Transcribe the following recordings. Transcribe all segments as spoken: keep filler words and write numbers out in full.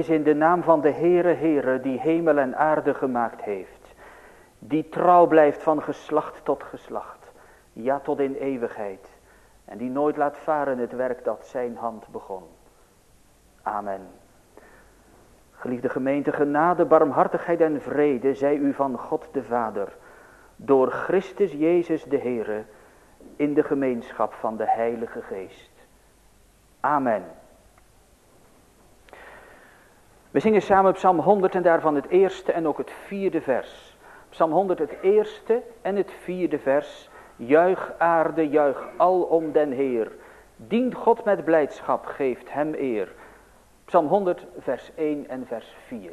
is in de naam van de Heere, Heere, die hemel en aarde gemaakt heeft. Die trouw blijft van geslacht tot geslacht. Ja, tot in eeuwigheid. En die nooit laat varen het werk dat zijn hand begon. Amen. Geliefde gemeente, genade, barmhartigheid en vrede zij u van God de Vader, door Christus Jezus de Heere, in de gemeenschap van de Heilige Geest. Amen. We zingen samen Psalm honderd en daarvan het eerste en ook het vierde vers. Psalm honderd het eerste en het vierde vers. Juich aarde, juich alom den Heer. Dient God met blijdschap, geeft hem eer. Psalm honderd vers één en vers vier.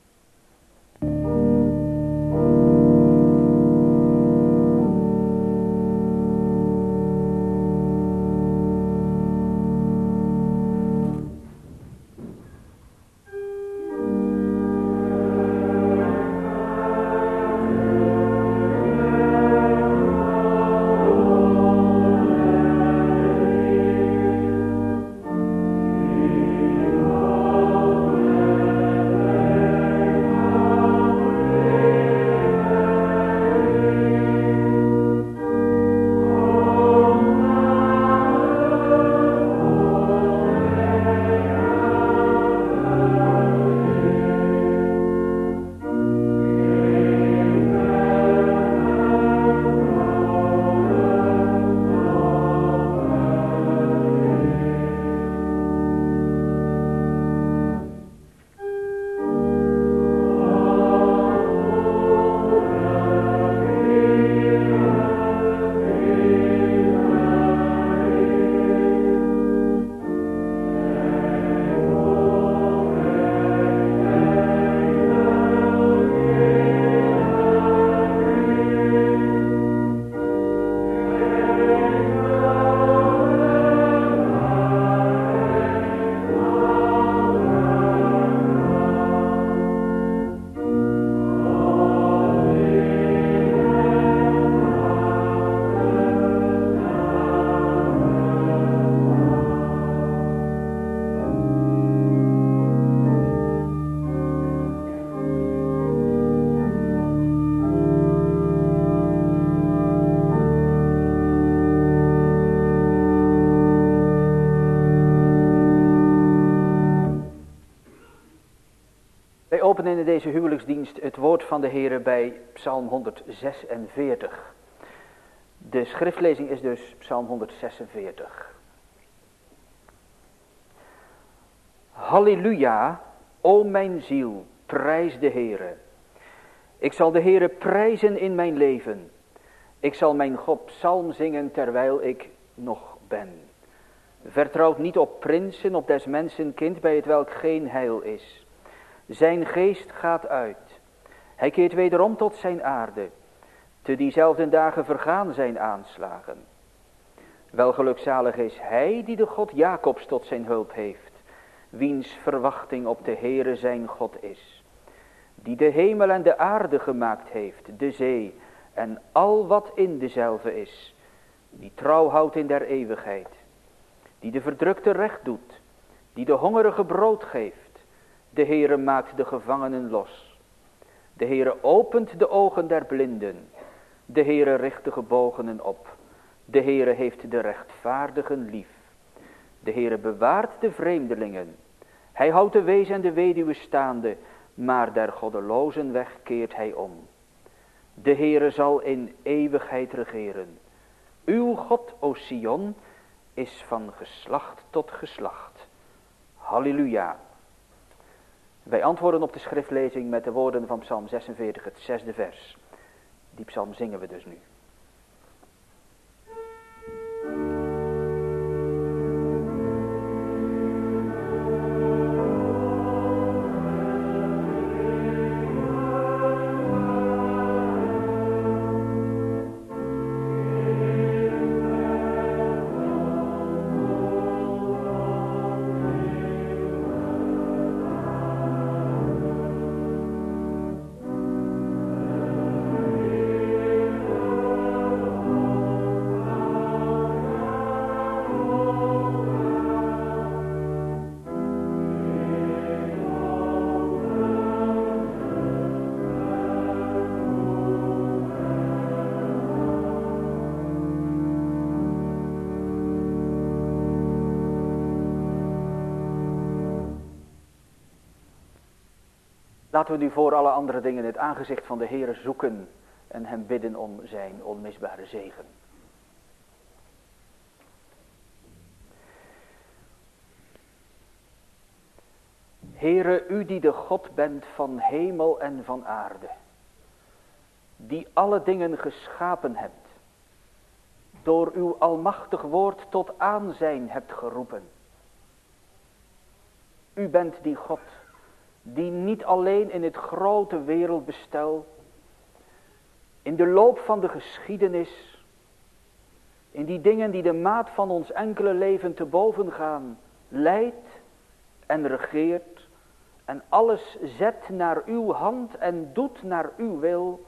openen in deze huwelijksdienst het woord van de Heere bij Psalm honderdzesenveertig. De schriftlezing is dus Psalm honderdzesenveertig. Halleluja, o mijn ziel, prijs de Heere. Ik zal de Heere prijzen in mijn leven. Ik zal mijn God psalm zingen terwijl ik nog ben. Vertrouwt niet op prinsen, op des mensen kind, bij het welk geen heil is. Zijn geest gaat uit. Hij keert wederom tot zijn aarde. Te diezelfde dagen vergaan zijn aanslagen. Wel gelukzalig is hij die de God Jacobs tot zijn hulp heeft, wiens verwachting op de Heere zijn God is. Die de hemel en de aarde gemaakt heeft, de zee en al wat in dezelve is. Die trouw houdt in der eeuwigheid. Die de verdrukte recht doet, die de hongerige brood geeft. De Heere maakt de gevangenen los. De Heere opent de ogen der blinden. De Heere richt de gebogenen op. De Heere heeft de rechtvaardigen lief. De Heere bewaart de vreemdelingen. Hij houdt de wees en de weduwe staande, maar der goddelozen weg keert hij om. De Heere zal in eeuwigheid regeren. Uw God, o Sion, is van geslacht tot geslacht. Halleluja. Wij antwoorden op de schriftlezing met de woorden van Psalm zesenveertig, het zesde vers. Die psalm zingen we dus nu. O Laten we nu voor alle andere dingen het aangezicht van de Heere zoeken en hem bidden om zijn onmisbare zegen. Heere, u die de God bent van hemel en van aarde, die alle dingen geschapen hebt, door uw almachtig woord tot aanzijn hebt geroepen. U bent die God, die niet alleen in het grote wereldbestel, in de loop van de geschiedenis, in die dingen die de maat van ons enkele leven te boven gaan, leidt en regeert en alles zet naar uw hand en doet naar uw wil.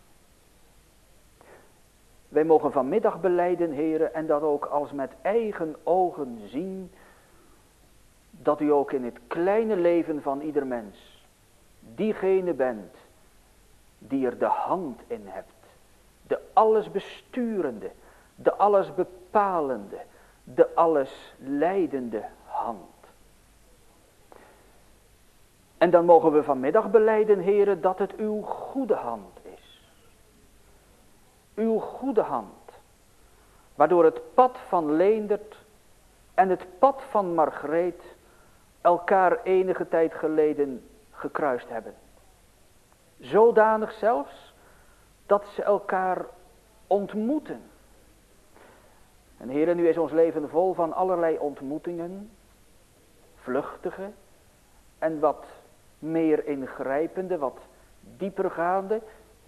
Wij mogen vanmiddag belijden, Heere, en dat ook als met eigen ogen zien, dat u ook in het kleine leven van ieder mens diegene bent die er de hand in hebt. De alles besturende, de alles bepalende, de alles leidende hand. En dan mogen we vanmiddag belijden, Heere, dat het uw goede hand is. Uw goede hand, waardoor het pad van Leendert en het pad van Margreet elkaar enige tijd geleden gekruist hebben. Zodanig zelfs dat ze elkaar ontmoeten. En Heere, nu is ons leven vol van allerlei ontmoetingen, vluchtige en wat meer ingrijpende, wat diepergaande.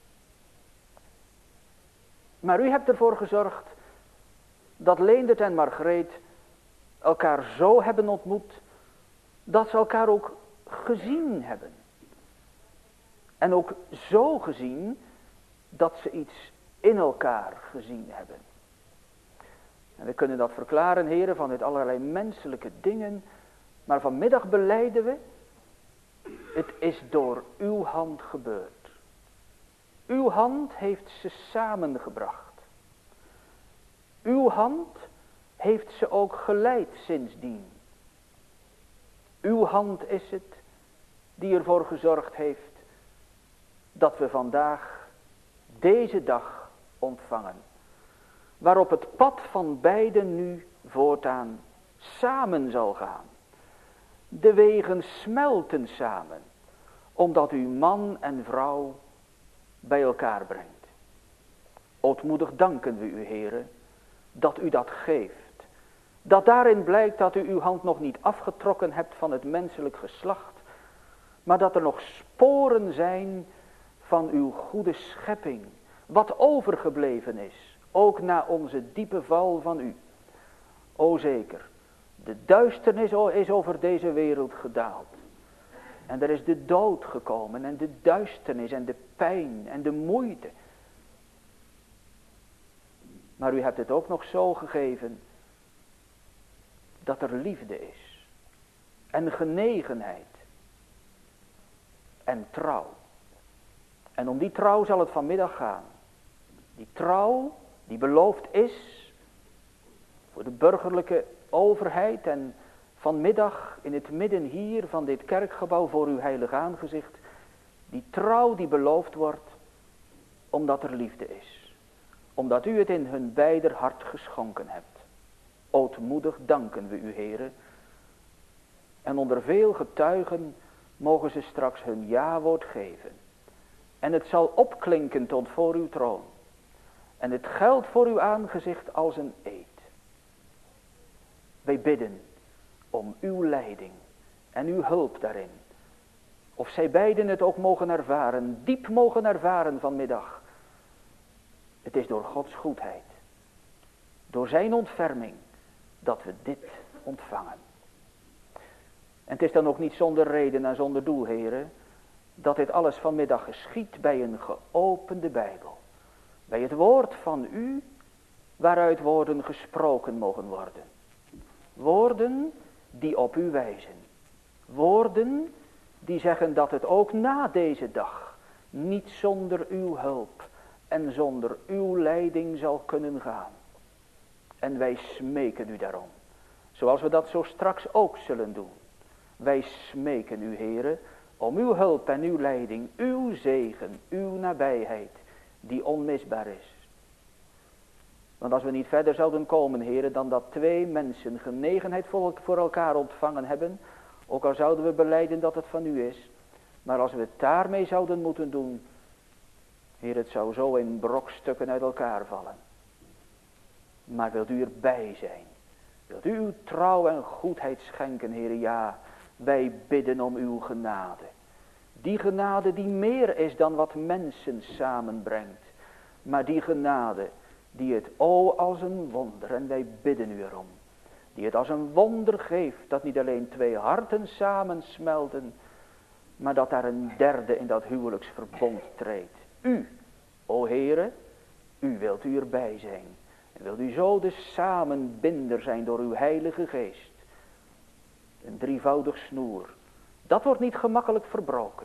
Maar u hebt ervoor gezorgd dat Leendert en Margreet elkaar zo hebben ontmoet, dat ze elkaar ook gezien hebben. En ook zo gezien, dat ze iets in elkaar gezien hebben. En we kunnen dat verklaren, heren, vanuit allerlei menselijke dingen. Maar vanmiddag belijden we, het is door uw hand gebeurd. Uw hand heeft ze samengebracht. Uw hand heeft ze ook geleid sindsdien. Uw hand is het die ervoor gezorgd heeft dat we vandaag deze dag ontvangen. Waarop het pad van beiden nu voortaan samen zal gaan. De wegen smelten samen, omdat u man en vrouw bij elkaar brengt. Ootmoedig danken we u, Heere, dat u dat geeft. Dat daarin blijkt dat u uw hand nog niet afgetrokken hebt van het menselijk geslacht, maar dat er nog sporen zijn van uw goede schepping, wat overgebleven is, ook na onze diepe val van u. O zeker, de duisternis is over deze wereld gedaald. En er is de dood gekomen en de duisternis en de pijn en de moeite. Maar u hebt het ook nog zo gegeven dat er liefde is en genegenheid en trouw. En om die trouw zal het vanmiddag gaan. Die trouw die beloofd is voor de burgerlijke overheid en vanmiddag in het midden hier van dit kerkgebouw voor uw heilig aangezicht. Die trouw die beloofd wordt omdat er liefde is. Omdat u het in hun beider hart geschonken hebt. Ootmoedig danken we u, Heere. En onder veel getuigen mogen ze straks hun ja-woord geven. En het zal opklinken tot voor uw troon. En het geldt voor uw aangezicht als een eed. Wij bidden om uw leiding en uw hulp daarin. Of zij beiden het ook mogen ervaren, diep mogen ervaren vanmiddag. Het is door Gods goedheid, door zijn ontferming, dat we dit ontvangen. En het is dan ook niet zonder reden en zonder doel, heren, dat dit alles vanmiddag geschiet bij een geopende Bijbel. Bij het woord van u, waaruit woorden gesproken mogen worden. Woorden die op u wijzen. Woorden die zeggen dat het ook na deze dag niet zonder uw hulp en zonder uw leiding zal kunnen gaan. En wij smeken u daarom, zoals we dat zo straks ook zullen doen. Wij smeken u, Heere, om uw hulp en uw leiding, uw zegen, uw nabijheid, die onmisbaar is. Want als we niet verder zouden komen, heren, dan dat twee mensen genegenheid voor elkaar ontvangen hebben, ook al zouden we belijden dat het van u is, maar als we het daarmee zouden moeten doen, Heer, het zou zo in brokstukken uit elkaar vallen. Maar wilt u erbij zijn? Wilt u uw trouw en goedheid schenken, Heer? Ja, wij bidden om uw genade. Die genade die meer is dan wat mensen samenbrengt. Maar die genade die het o als een wonder, en wij bidden u erom. Die het als een wonder geeft dat niet alleen twee harten samensmelten, maar dat daar een derde in dat huwelijksverbond treedt. U, o Heere, u wilt u erbij zijn. En wilt u zo de samenbinder zijn door uw heilige geest. Een drievoudig snoer. Dat wordt niet gemakkelijk verbroken.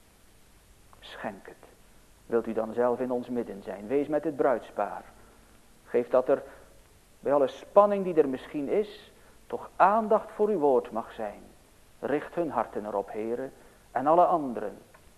Schenk het. Wilt u dan zelf in ons midden zijn. Wees met het bruidspaar. Geef dat er bij alle spanning die er misschien is, toch aandacht voor uw woord mag zijn. Richt hun harten erop, Heere. En alle anderen.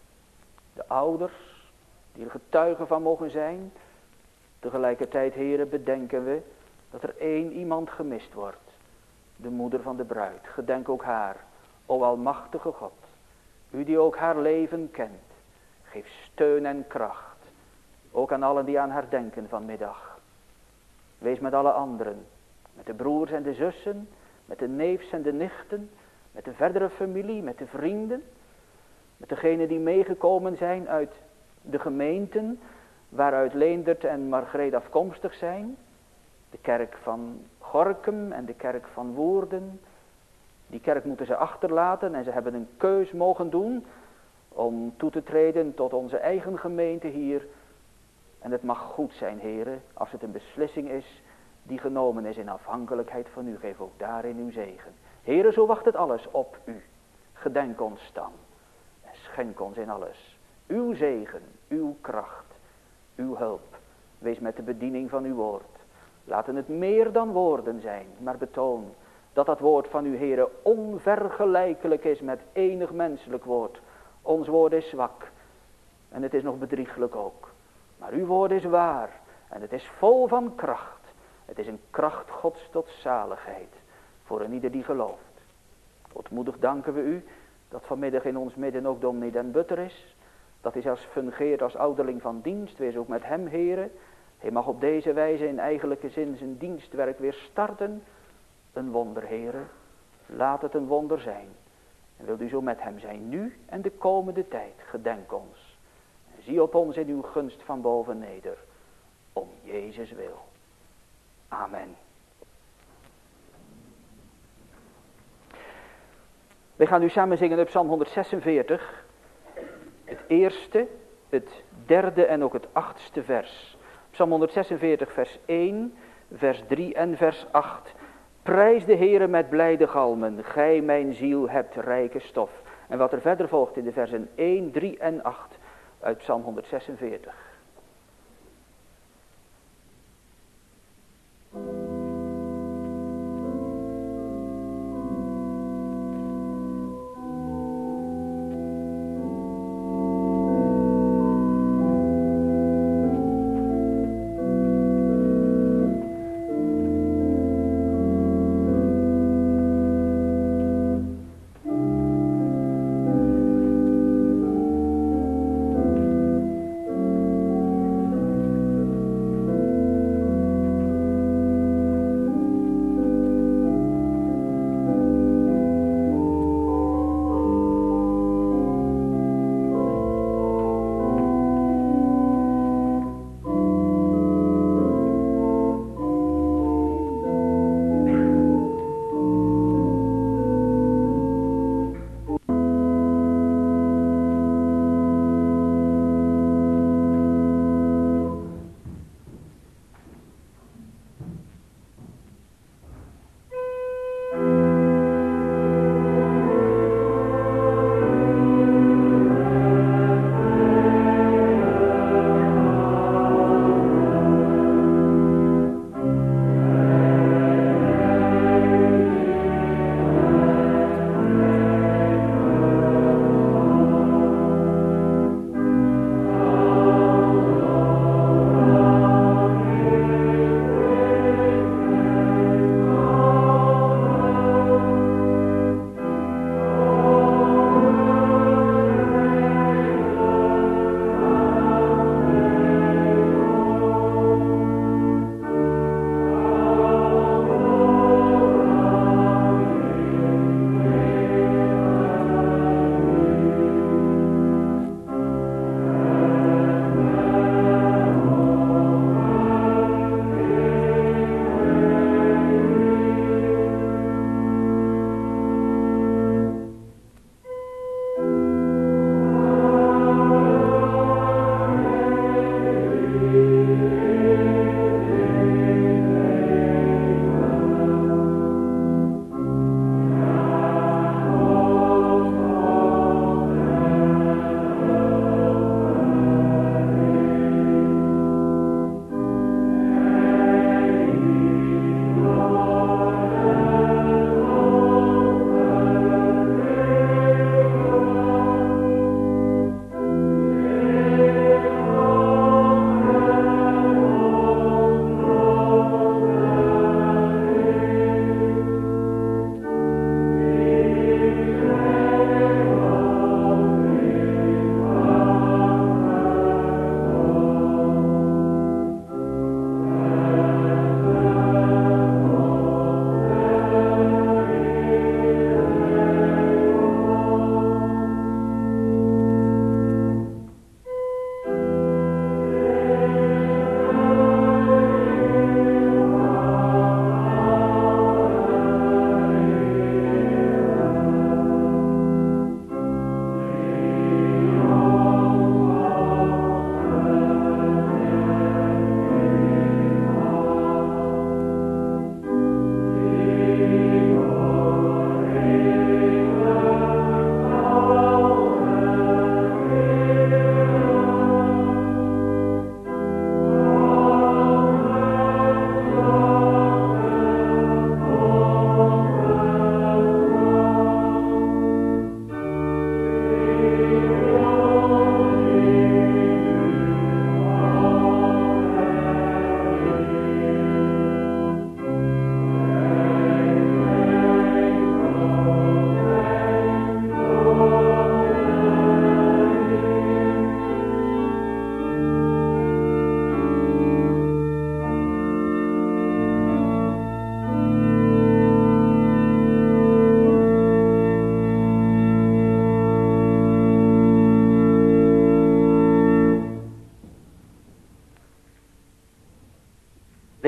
De ouders, die er getuigen van mogen zijn. Tegelijkertijd, Heere, bedenken we dat er één iemand gemist wordt. De moeder van de bruid. Gedenk ook haar, o almachtige God. U die ook haar leven kent. Geef steun en kracht. Ook aan allen die aan haar denken vanmiddag. Wees met alle anderen. Met de broers en de zussen. Met de neefs en de nichten. Met de verdere familie. Met de vrienden. Met degenen die meegekomen zijn uit de gemeenten. Waaruit Leendert en Margreet afkomstig zijn. De kerk van Gorinchem en de kerk van Woerden. Die kerk moeten ze achterlaten en ze hebben een keus mogen doen om toe te treden tot onze eigen gemeente hier. En het mag goed zijn, heren, als het een beslissing is die genomen is in afhankelijkheid van u. Geef ook daarin uw zegen. Heren, zo wacht het alles op u. Gedenk ons dan en schenk ons in alles uw zegen, uw kracht, uw hulp. Wees met de bediening van uw woord. Laten het meer dan woorden zijn, maar betoon dat dat woord van uw Heere onvergelijkelijk is met enig menselijk woord. Ons woord is zwak en het is nog bedrieglijk ook. Maar uw woord is waar en het is vol van kracht. Het is een kracht Gods tot zaligheid voor een ieder die gelooft. Ootmoedig danken we u dat vanmiddag in ons midden ook dominee Den Butter is. Dat hij zelfs fungeert als ouderling van dienst. Wees ook met hem, Heere. Hij mag op deze wijze in eigenlijke zin zijn dienstwerk weer starten. Een wonder, Heere. Laat het een wonder zijn. En wilt u zo met hem zijn nu en de komende tijd. Gedenk ons. En zie op ons in uw gunst van boven neder. Om Jezus wil. Amen. We gaan nu samen zingen op Psalm honderdzesenveertig. Het eerste, het derde en ook het achtste vers. Psalm honderdzesenveertig vers één, vers drie en vers acht. Prijs de Heere met blijde galmen, gij mijn ziel hebt rijke stof. En wat er verder volgt in de versen één, drie en acht uit Psalm honderdzesenveertig.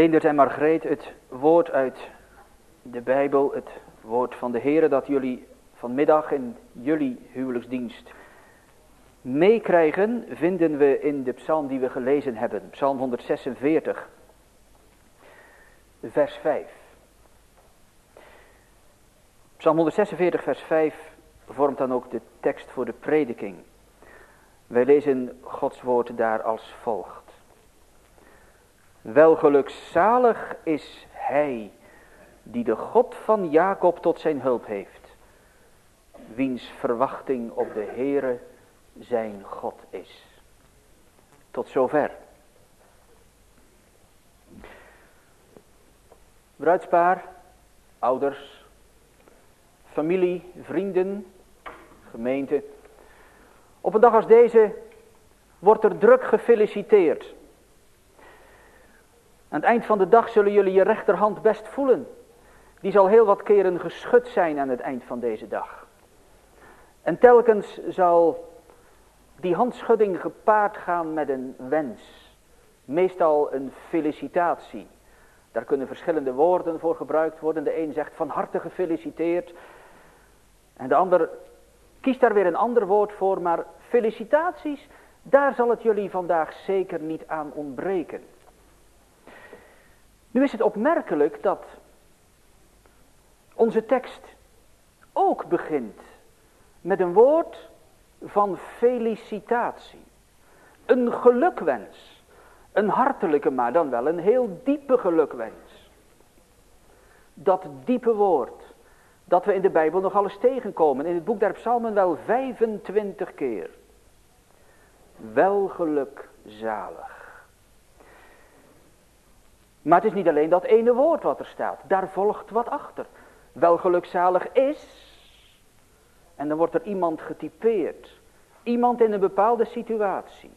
Leendert en Margreet, het woord uit de Bijbel, het woord van de Heere dat jullie vanmiddag in jullie huwelijksdienst meekrijgen, vinden we in de psalm die we gelezen hebben. Psalm honderdzesenveertig, vers vijf. Psalm honderdzesenveertig, vers vijf vormt dan ook de tekst voor de prediking. Wij lezen Gods woord daar als volgt. Welgelukzalig is hij die de God van Jacob tot zijn hulp heeft, wiens verwachting op de Heere zijn God is. Tot zover. Bruidspaar, ouders, familie, vrienden, gemeente. Op een dag als deze wordt er druk gefeliciteerd. Aan het eind van de dag zullen jullie je rechterhand best voelen. Die zal heel wat keren geschud zijn aan het eind van deze dag. En telkens zal die handschudding gepaard gaan met een wens. Meestal een felicitatie. Daar kunnen verschillende woorden voor gebruikt worden. De een zegt van harte gefeliciteerd. En de ander kiest daar weer een ander woord voor. Maar felicitaties, daar zal het jullie vandaag zeker niet aan ontbreken. Nu is het opmerkelijk dat onze tekst ook begint met een woord van felicitatie. Een gelukwens. Een hartelijke, maar dan wel een heel diepe gelukwens. Dat diepe woord, dat we in de Bijbel nog alles tegenkomen. In het boek der Psalmen wel vijfentwintig keer. Welgelukzalig. Maar het is niet alleen dat ene woord wat er staat. Daar volgt wat achter. Welgelukzalig is. En dan wordt er iemand getypeerd. Iemand in een bepaalde situatie.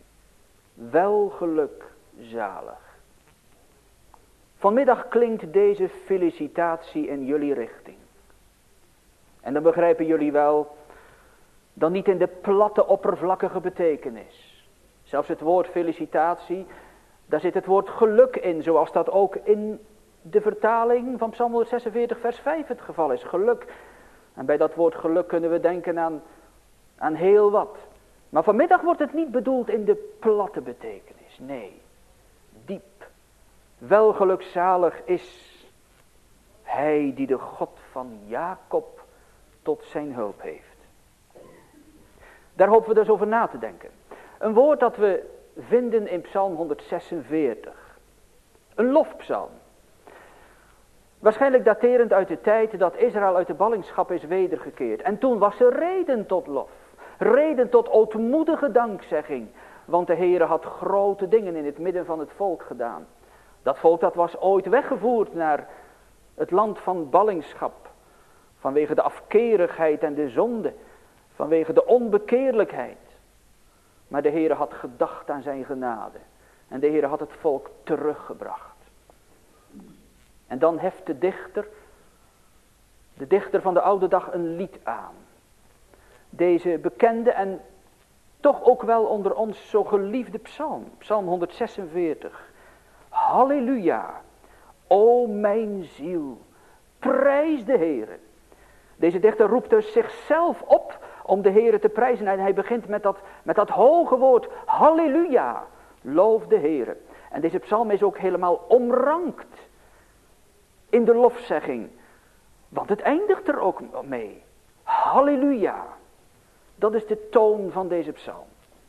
Welgelukzalig. Vanmiddag klinkt deze felicitatie in jullie richting. En dan begrijpen jullie wel, dan niet in de platte oppervlakkige betekenis. Zelfs het woord felicitatie, daar zit het woord geluk in, zoals dat ook in de vertaling van Psalm honderdzesenveertig vers vijf het geval is. Geluk. En bij dat woord geluk kunnen we denken aan, aan heel wat. Maar vanmiddag wordt het niet bedoeld in de platte betekenis. Nee, diep. Welgelukzalig is hij die de God van Jacob tot zijn hulp heeft. Daar hopen we dus over na te denken. Een woord dat we vinden in Psalm honderdzesenveertig. Een lofpsalm. Waarschijnlijk daterend uit de tijd dat Israël uit de ballingschap is wedergekeerd. En toen was er reden tot lof. Reden tot ootmoedige dankzegging. Want de Heere had grote dingen in het midden van het volk gedaan. Dat volk dat was ooit weggevoerd naar het land van ballingschap. Vanwege de afkerigheid en de zonde. Vanwege de onbekeerlijkheid. Maar de Heere had gedacht aan zijn genade. En de Heere had het volk teruggebracht. En dan heft de dichter, de dichter van de oude dag, een lied aan. Deze bekende en toch ook wel onder ons zo geliefde psalm. Psalm honderdzesenveertig. Halleluja, o mijn ziel, prijs de Heere. Deze dichter roept dus zichzelf op om de Heere te prijzen. En hij begint met dat, met dat hoge woord, halleluja, loof de Heere. En deze psalm is ook helemaal omrankt in de lofzegging. Want het eindigt er ook mee. Halleluja. Dat is de toon van deze psalm.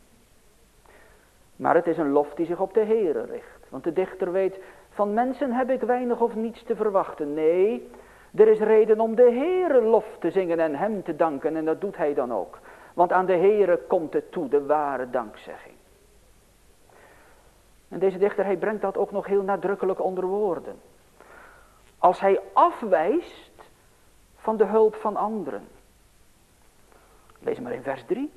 Maar het is een lof die zich op de Heere richt. Want de dichter weet, van mensen heb ik weinig of niets te verwachten. Nee, er is reden om de Heere lof te zingen en hem te danken. En dat doet hij dan ook. Want aan de Heere komt het toe, de ware dankzegging. En deze dichter, hij brengt dat ook nog heel nadrukkelijk onder woorden. Als hij afwijst van de hulp van anderen. Lees maar in vers drie.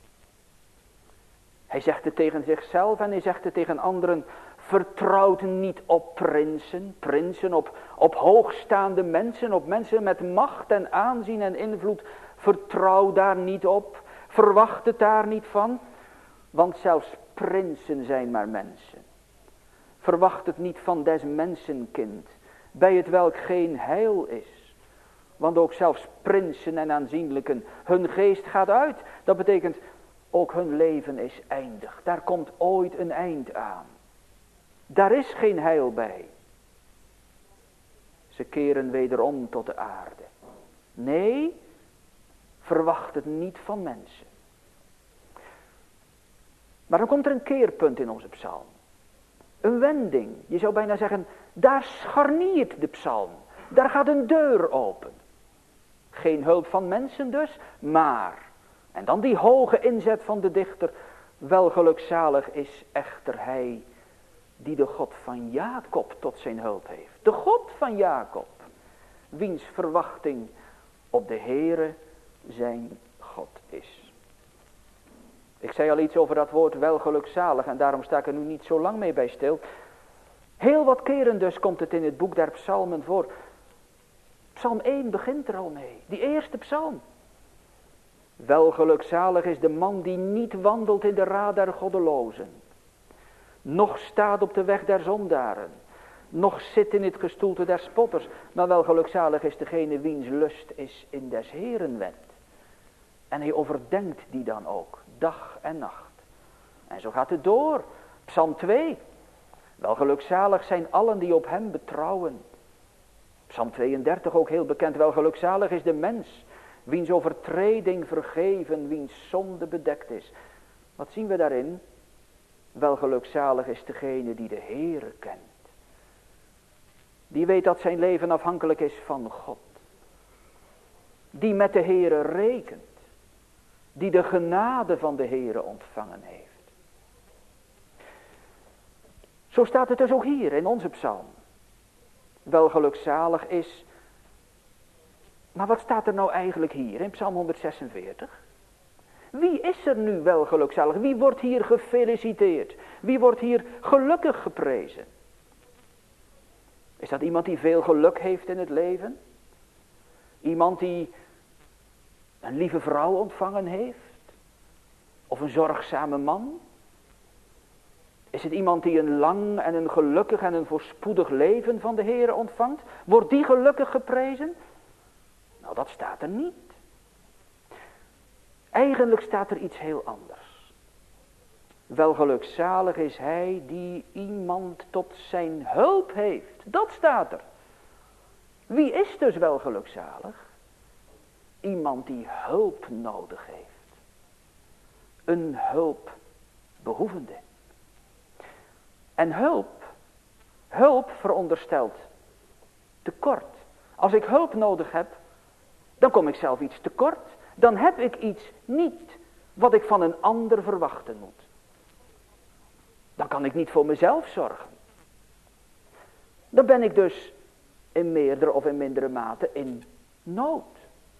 Hij zegt het tegen zichzelf en hij zegt het tegen anderen. Vertrouwt niet op prinsen, prinsen op, op hoogstaande mensen, op mensen met macht en aanzien en invloed. Vertrouw daar niet op, verwacht het daar niet van. Want zelfs prinsen zijn maar mensen. Verwacht het niet van des mensenkind, bij het welk geen heil is. Want ook zelfs prinsen en aanzienlijken, hun geest gaat uit. Dat betekent, ook hun leven is eindig. Daar komt ooit een eind aan. Daar is geen heil bij. Ze keren wederom tot de aarde. Nee, verwacht het niet van mensen. Maar dan komt er een keerpunt in onze psalm. Een wending. Je zou bijna zeggen, daar scharniert de psalm. Daar gaat een deur open. Geen hulp van mensen dus, maar. En dan die hoge inzet van de dichter. Welgelukzalig is echter hij die de God van Jacob tot zijn hulp heeft. De God van Jacob. Wiens verwachting op de Heere zijn God is. Ik zei al iets over dat woord welgelukzalig en daarom sta ik er nu niet zo lang mee bij stil. Heel wat keren dus komt het in het boek der psalmen voor. Psalm één begint er al mee. Die eerste psalm. Welgelukzalig is de man die niet wandelt in de raad der goddelozen. Noch staat op de weg der zondaren. Noch zit in het gestoelte der spotters. Maar welgelukzalig is degene wiens lust is in des Heeren wet. En hij overdenkt die dan ook. Dag en nacht. En zo gaat het door. Psalm twee. Welgelukzalig zijn allen die op hem betrouwen. Psalm tweeëndertig ook heel bekend. Welgelukzalig is de mens. Wiens overtreding vergeven. Wiens zonde bedekt is. Wat zien we daarin? Welgelukzalig is degene die de Heere kent. Die weet dat zijn leven afhankelijk is van God. Die met de Heere rekent. Die de genade van de Heere ontvangen heeft. Zo staat het dus ook hier in onze psalm. Welgelukzalig is. Maar wat staat er nou eigenlijk hier in psalm honderdzesenveertig? Wie is er nu welgelukzalig? Wie wordt hier gefeliciteerd? Wie wordt hier gelukkig geprezen? Is dat iemand die veel geluk heeft in het leven? Iemand die een lieve vrouw ontvangen heeft? Of een zorgzame man? Is het iemand die een lang en een gelukkig en een voorspoedig leven van de Heere ontvangt? Wordt die gelukkig geprezen? Nou, dat staat er niet. Eigenlijk staat er iets heel anders. Welgelukzalig is hij die iemand tot zijn hulp heeft. Dat staat er. Wie is dus welgelukzalig? Iemand die hulp nodig heeft. Een hulpbehoevende. En hulp, hulp veronderstelt tekort. Als ik hulp nodig heb, dan kom ik zelf iets tekort. Dan heb ik iets niet wat ik van een ander verwachten moet. Dan kan ik niet voor mezelf zorgen. Dan ben ik dus in meerdere of in mindere mate in nood.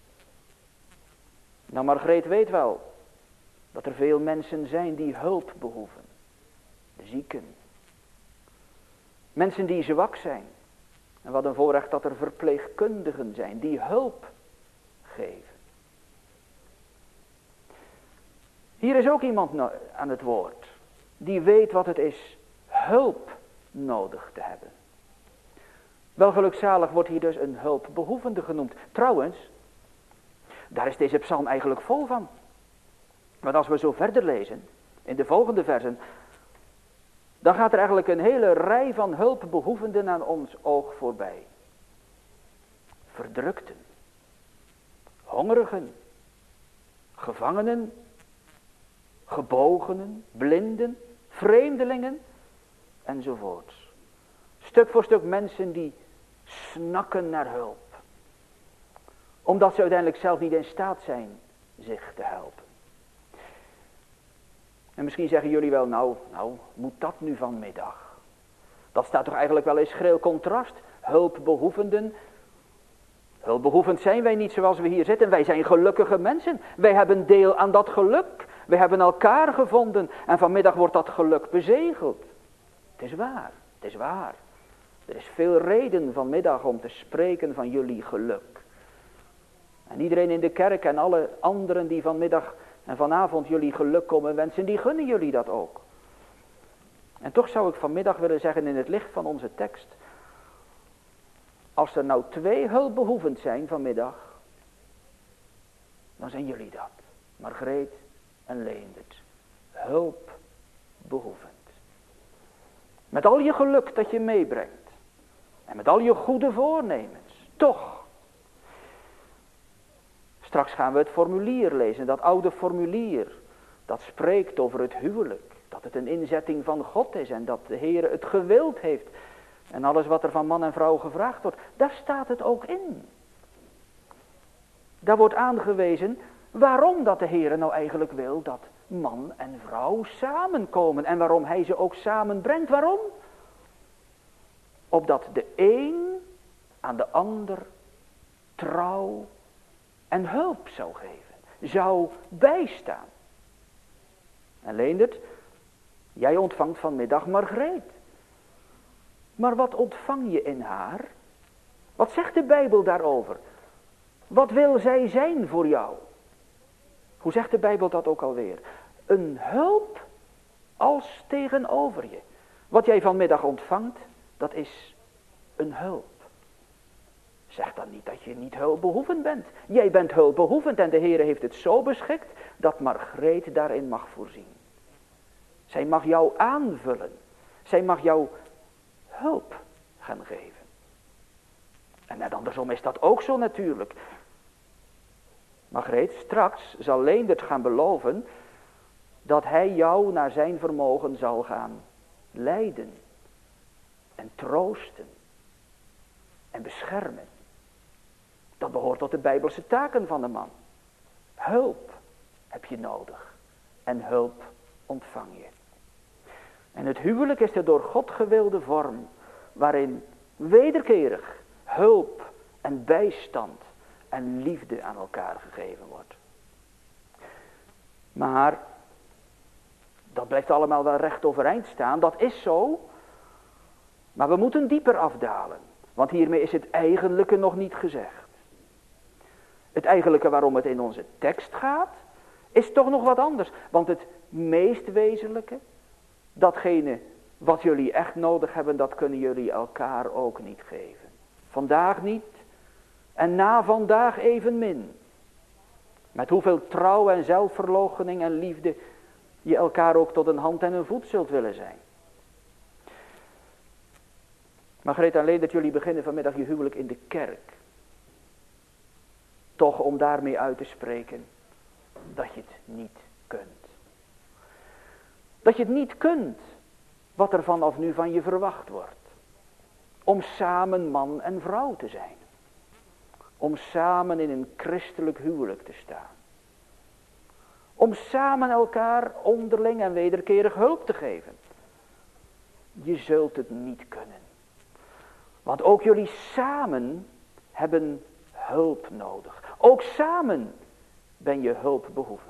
Nou, Margreet weet wel dat er veel mensen zijn die hulp behoeven. De zieken. Mensen die zwak zijn. En wat een voorrecht dat er verpleegkundigen zijn die hulp geven. Hier is ook iemand aan het woord. Die weet wat het is hulp nodig te hebben. Welgelukzalig wordt hier dus een hulpbehoevende genoemd. Trouwens, daar is deze psalm eigenlijk vol van. Want als we zo verder lezen, in de volgende versen, dan gaat er eigenlijk een hele rij van hulpbehoevenden aan ons oog voorbij. Verdrukten, hongerigen, gevangenen, gebogenen, blinden, vreemdelingen enzovoorts. Stuk voor stuk mensen die snakken naar hulp. Omdat ze uiteindelijk zelf niet in staat zijn zich te helpen. En misschien zeggen jullie wel, nou, nou, moet dat nu vanmiddag? Dat staat toch eigenlijk wel in schril contrast. Hulpbehoevenden. Hulpbehoevend zijn wij niet zoals we hier zitten. Wij zijn gelukkige mensen. Wij hebben deel aan dat geluk. We hebben elkaar gevonden. En vanmiddag wordt dat geluk bezegeld. Het is waar, het is waar. Er is veel reden vanmiddag om te spreken van jullie geluk. En iedereen in de kerk en alle anderen die vanmiddag en vanavond jullie geluk komen wensen, die gunnen jullie dat ook. En toch zou ik vanmiddag willen zeggen in het licht van onze tekst, als er nou twee hulpbehoevend zijn vanmiddag, dan zijn jullie dat. Margreet en Leendert. Hulpbehoevend. Met al je geluk dat je meebrengt. En met al je goede voornemens. Toch. Straks gaan we het formulier lezen. Dat oude formulier. Dat spreekt over het huwelijk. Dat het een inzetting van God is. En dat de Heer het gewild heeft. En alles wat er van man en vrouw gevraagd wordt. Daar staat het ook in. Daar wordt aangewezen waarom dat de Heer nou eigenlijk wil dat man en vrouw samenkomen. En waarom hij ze ook samenbrengt. Waarom? Opdat de een aan de ander trouw en hulp zou geven. Zou bijstaan. En Leendert, jij ontvangt vanmiddag Margreet. Maar wat ontvang je in haar? Wat zegt de Bijbel daarover? Wat wil zij zijn voor jou? Hoe zegt de Bijbel dat ook alweer? Een hulp als tegenover je. Wat jij vanmiddag ontvangt, dat is een hulp. Zeg dan niet dat je niet hulpbehoevend bent. Jij bent hulpbehoevend en de Heer heeft het zo beschikt dat Margreet daarin mag voorzien. Zij mag jou aanvullen. Zij mag jou hulp gaan geven. En net andersom is dat ook zo natuurlijk. Margreet, straks zal Leendert gaan beloven dat hij jou naar zijn vermogen zal gaan leiden en troosten en beschermen. Dat behoort tot de Bijbelse taken van de man. Hulp heb je nodig en hulp ontvang je. En het huwelijk is de door God gewilde vorm waarin wederkerig hulp en bijstand en liefde aan elkaar gegeven wordt. Maar dat blijft allemaal wel recht overeind staan, dat is zo. Maar we moeten dieper afdalen, want hiermee is het eigenlijke nog niet gezegd. Het eigenlijke waarom het in onze tekst gaat, is toch nog wat anders. Want het meest wezenlijke, datgene wat jullie echt nodig hebben, dat kunnen jullie elkaar ook niet geven. Vandaag niet en na vandaag evenmin. Met hoeveel trouw en zelfverloochening en liefde je elkaar ook tot een hand en een voet zult willen zijn. Margreet en Leendert, jullie beginnen vanmiddag je huwelijk in de kerk. Toch om daarmee uit te spreken dat je het niet kunt. Dat je het niet kunt wat er vanaf nu van je verwacht wordt. Om samen man en vrouw te zijn. Om samen in een christelijk huwelijk te staan. Om samen elkaar onderling en wederkerig hulp te geven. Je zult het niet kunnen. Want ook jullie samen hebben hulp nodig. Ook samen ben je hulpbehoevend.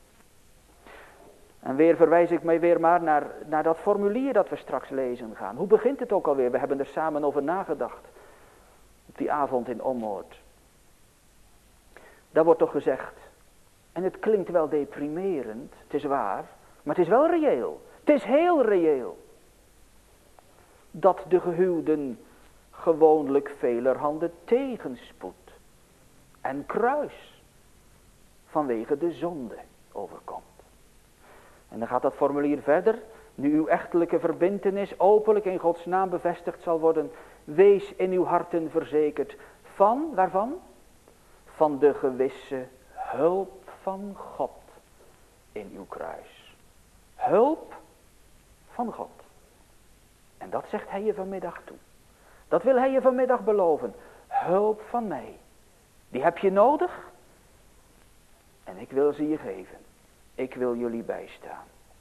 En weer verwijs ik mij weer maar naar, naar dat formulier dat we straks lezen gaan. Hoe begint het ook alweer? We hebben er samen over nagedacht. Op die avond in Ommoord. Daar wordt toch gezegd, en het klinkt wel deprimerend, het is waar, maar het is wel reëel. Het is heel reëel. Dat de gehuwden gewoonlijk velerhande tegenspoed en kruis vanwege de zonde overkomt. En dan gaat dat formulier verder. Nu uw echtelijke verbintenis openlijk in Gods naam bevestigd zal worden, wees in uw harten verzekerd van, waarvan? Van de gewisse hulp van God in uw kruis. Hulp van God. En dat zegt hij je vanmiddag toe. Dat wil hij je vanmiddag beloven. Hulp van mij. Die heb je nodig. En ik wil ze je geven. Ik wil jullie bijstaan.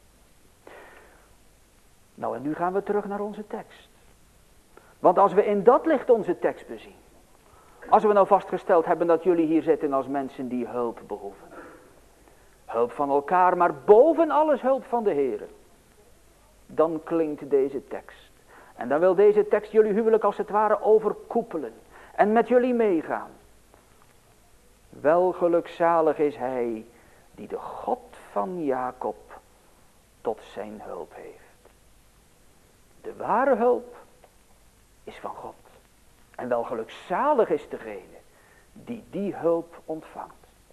Nou, en nu gaan we terug naar onze tekst. Want als we in dat licht onze tekst bezien. Als we nou vastgesteld hebben dat jullie hier zitten als mensen die hulp behoeven. Hulp van elkaar, maar boven alles hulp van de Heer. Dan klinkt deze tekst. En dan wil deze tekst jullie huwelijk als het ware overkoepelen. En met jullie meegaan. Wel gelukzalig is hij die de God van Jacob tot zijn hulp heeft. De ware hulp is van God. En wel gelukzalig is degene die die hulp ontvangt.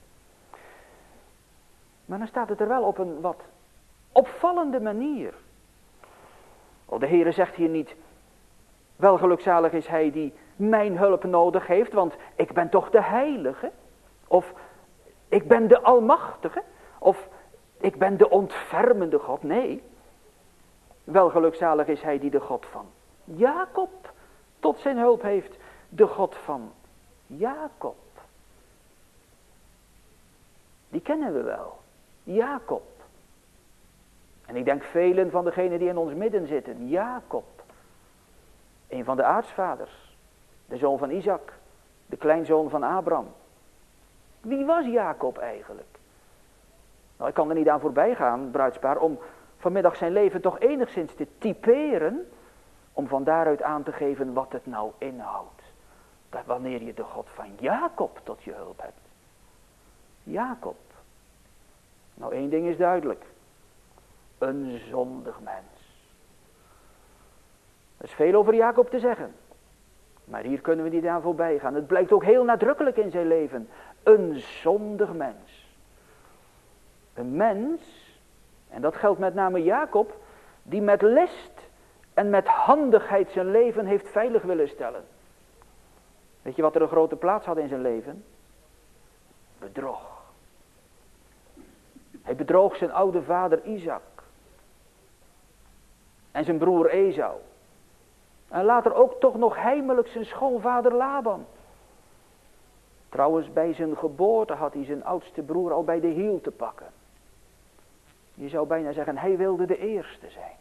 Maar dan staat het er wel op een wat opvallende manier. Oh, de Heere zegt hier niet, wel gelukzalig is hij die mijn hulp nodig heeft, want ik ben toch de heilige. Of ik ben de almachtige. Of ik ben de ontfermende God. Nee, wel gelukzalig is hij die de God van Jacob tot zijn hulp heeft. De God van Jacob. Die kennen we wel. Jacob. En ik denk velen van degenen die in ons midden zitten. Jacob. Een van de aartsvaders. De zoon van Isaac. De kleinzoon van Abraham. Wie was Jacob eigenlijk? Nou, ik kan er niet aan voorbij gaan, bruidspaar, om vanmiddag zijn leven toch enigszins te typeren. Om van daaruit aan te geven wat het nou inhoudt. Dat wanneer je de God van Jacob tot je hulp hebt. Jacob. Nou, één ding is duidelijk. Een zondig mens. Er is veel over Jacob te zeggen. Maar hier kunnen we niet aan voorbij gaan. Het blijkt ook heel nadrukkelijk in zijn leven. Een zondig mens. Een mens, en dat geldt met name Jacob, die met list en met handigheid zijn leven heeft veilig willen stellen. Weet je wat er een grote plaats had in zijn leven? Bedrog. Hij bedroog zijn oude vader Isaac. En zijn broer Esau. En later ook toch nog heimelijk zijn schoonvader Laban. Trouwens, bij zijn geboorte had hij zijn oudste broer al bij de hiel te pakken. Je zou bijna zeggen, hij wilde de eerste zijn.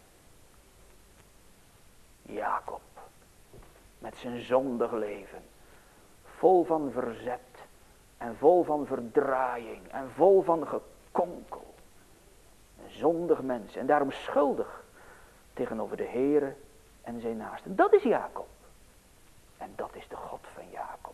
Jacob. Met zijn zondig leven. Vol van verzet. En vol van verdraaiing. En vol van gekonkel. Een zondig mens. En daarom schuldig. Tegenover de Heere en zijn naasten. Dat is Jacob. En dat is de God van Jacob.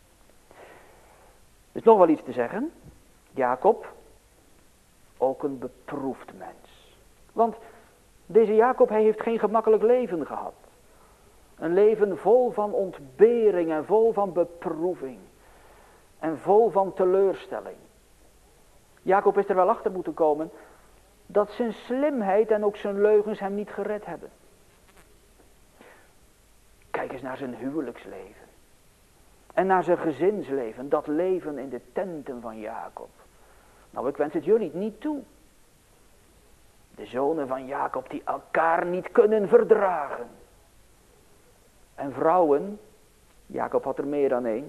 Er is nog wel iets te zeggen. Jacob. Ook een beproefd mens. Want deze Jacob, hij heeft geen gemakkelijk leven gehad. Een leven vol van ontbering en vol van beproeving. En vol van teleurstelling. Jacob is er wel achter moeten komen dat zijn slimheid en ook zijn leugens hem niet gered hebben. Kijk eens naar zijn huwelijksleven. En naar zijn gezinsleven. Dat leven in de tenten van Jacob. Nou, ik wens het jullie niet toe. De zonen van Jacob die elkaar niet kunnen verdragen. En vrouwen, Jacob had er meer dan één.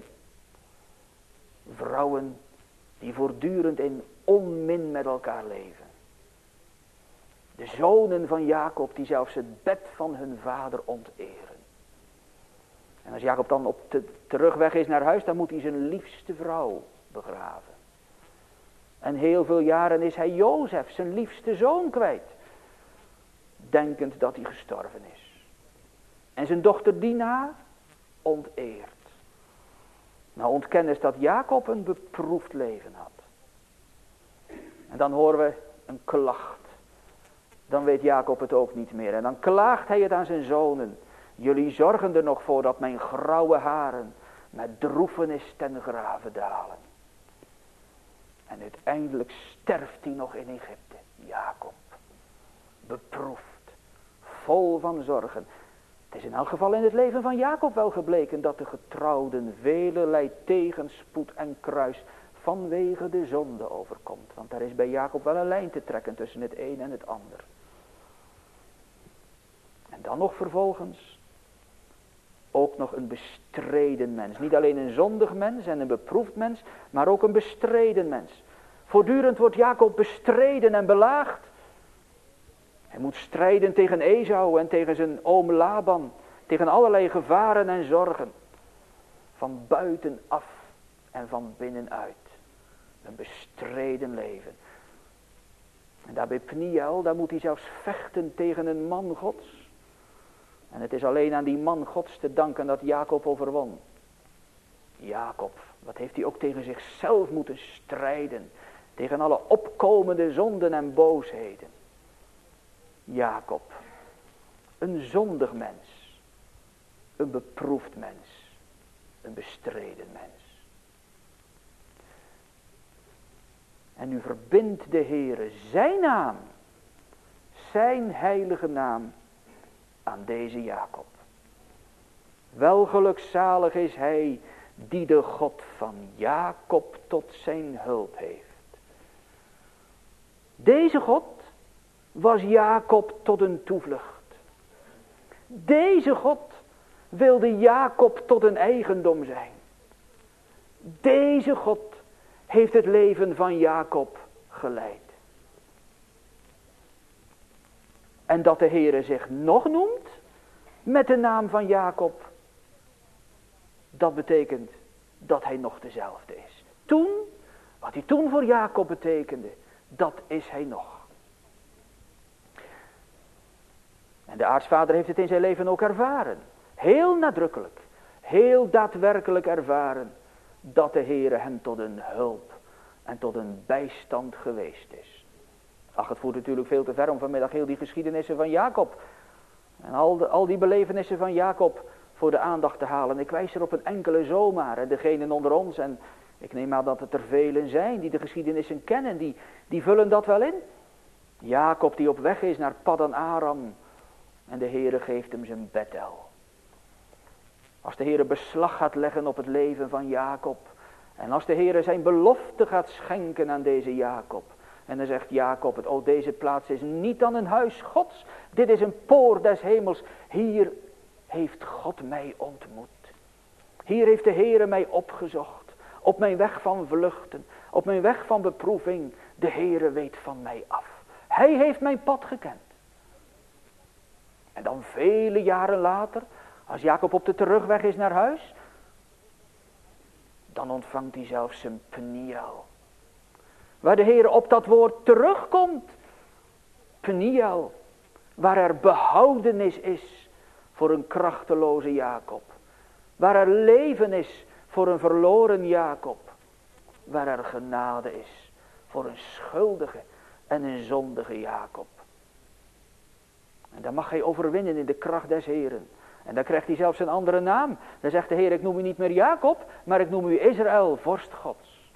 Vrouwen die voortdurend in onmin met elkaar leven. De zonen van Jacob die zelfs het bed van hun vader onteren. En als Jacob dan op de terugweg is naar huis, dan moet hij zijn liefste vrouw begraven. En heel veel jaren is hij Jozef, zijn liefste zoon, kwijt. Denkend dat hij gestorven is. En zijn dochter Dina onteerd. Nou, ontkennis dat Jacob een beproefd leven had. En dan horen we een klacht. Dan weet Jacob het ook niet meer. En dan klaagt hij het aan zijn zonen. Jullie zorgen er nog voor dat mijn grauwe haren met droefenis ten grave dalen. En uiteindelijk sterft hij nog in Egypte. Jacob. Beproefd. Vol van zorgen. Het is in elk geval in het leven van Jacob wel gebleken dat de getrouwden velelei tegenspoed en kruis vanwege de zonde overkomt. Want daar is bij Jacob wel een lijn te trekken tussen het een en het ander. En dan nog vervolgens ook nog een bestreden mens. Niet alleen een zondig mens en een beproefd mens, maar ook een bestreden mens. Voortdurend wordt Jacob bestreden en belaagd. Hij moet strijden tegen Esau en tegen zijn oom Laban. Tegen allerlei gevaren en zorgen. Van buitenaf en van binnenuit. Een bestreden leven. En daar bij Pniel, daar moet hij zelfs vechten tegen een man Gods. En het is alleen aan die man Gods te danken dat Jacob overwon. Jacob, wat heeft hij ook tegen zichzelf moeten strijden. Tegen alle opkomende zonden en boosheden. Jacob, een zondig mens, een beproefd mens, een bestreden mens. En nu verbindt de Heere zijn naam, zijn heilige naam, aan deze Jacob. Welgelukzalig is hij die de God van Jacob tot zijn hulp heeft. Deze God was Jacob tot een toevlucht. Deze God wilde Jacob tot een eigendom zijn. Deze God heeft het leven van Jacob geleid. En dat de Heere zich nog noemt met de naam van Jacob, dat betekent dat hij nog dezelfde is. Toen, wat hij toen voor Jacob betekende, dat is hij nog. En de aartsvader heeft het in zijn leven ook ervaren. Heel nadrukkelijk, heel daadwerkelijk ervaren, dat de Heere hem tot een hulp en tot een bijstand geweest is. Ach, het voert natuurlijk veel te ver om vanmiddag heel die geschiedenissen van Jacob en al, de, al die belevenissen van Jacob voor de aandacht te halen. Ik wijs er op een enkele zomaar, en degenen onder ons, en ik neem aan dat het er velen zijn die de geschiedenissen kennen, die, die vullen dat wel in. Jacob die op weg is naar Paddan Aram en de Heere geeft hem zijn Bethel. Als de Heere beslag gaat leggen op het leven van Jacob, en als de Heere zijn belofte gaat schenken aan deze Jacob, en dan zegt Jacob het, oh, deze plaats is niet dan een huis Gods, dit is een poort des hemels, hier heeft God mij ontmoet. Hier heeft de Heere mij opgezocht, op mijn weg van vluchten, op mijn weg van beproeving, de Heere weet van mij af. Hij heeft mijn pad gekend. En dan vele jaren later, als Jacob op de terugweg is naar huis, dan ontvangt hij zelfs zijn Peniel. Waar de Heer op dat woord terugkomt. Peniel. Waar er behoudenis is voor een krachteloze Jacob. Waar er leven is voor een verloren Jacob. Waar er genade is voor een schuldige en een zondige Jacob. En dan mag hij overwinnen in de kracht des Heeren. En dan krijgt hij zelfs een andere naam. Dan zegt de Heer, ik noem u niet meer Jacob, maar ik noem u Israël, vorst Gods.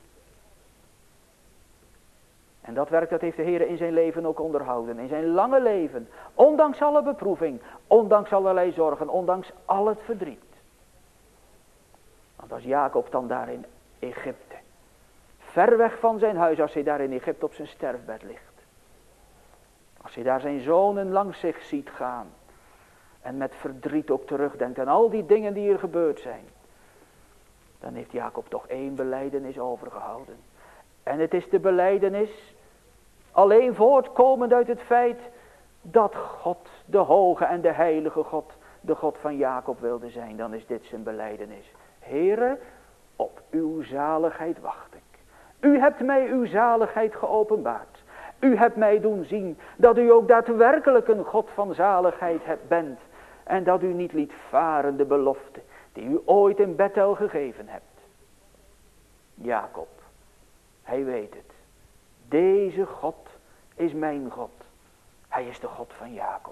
En dat werk, dat heeft de Heer in zijn leven ook onderhouden. In zijn lange leven. Ondanks alle beproeving. Ondanks allerlei zorgen. Ondanks al het verdriet. Want als Jacob dan daar in Egypte. Ver weg van zijn huis. Als hij daar in Egypte op zijn sterfbed ligt. Als hij daar zijn zonen langs zich ziet gaan. En met verdriet ook terugdenkt aan al die dingen die er gebeurd zijn. Dan heeft Jacob toch één belijdenis overgehouden. En het is de belijdenis alleen voortkomend uit het feit dat God, de hoge en de heilige God, de God van Jacob wilde zijn. Dan is dit zijn belijdenis. Heere, op uw zaligheid wacht ik. U hebt mij uw zaligheid geopenbaard. U hebt mij doen zien dat u ook daadwerkelijk een God van zaligheid hebt, bent. En dat u niet liet varen de belofte die u ooit in Bethel gegeven hebt. Jacob, hij weet het. Deze God is mijn God. Hij is de God van Jacob.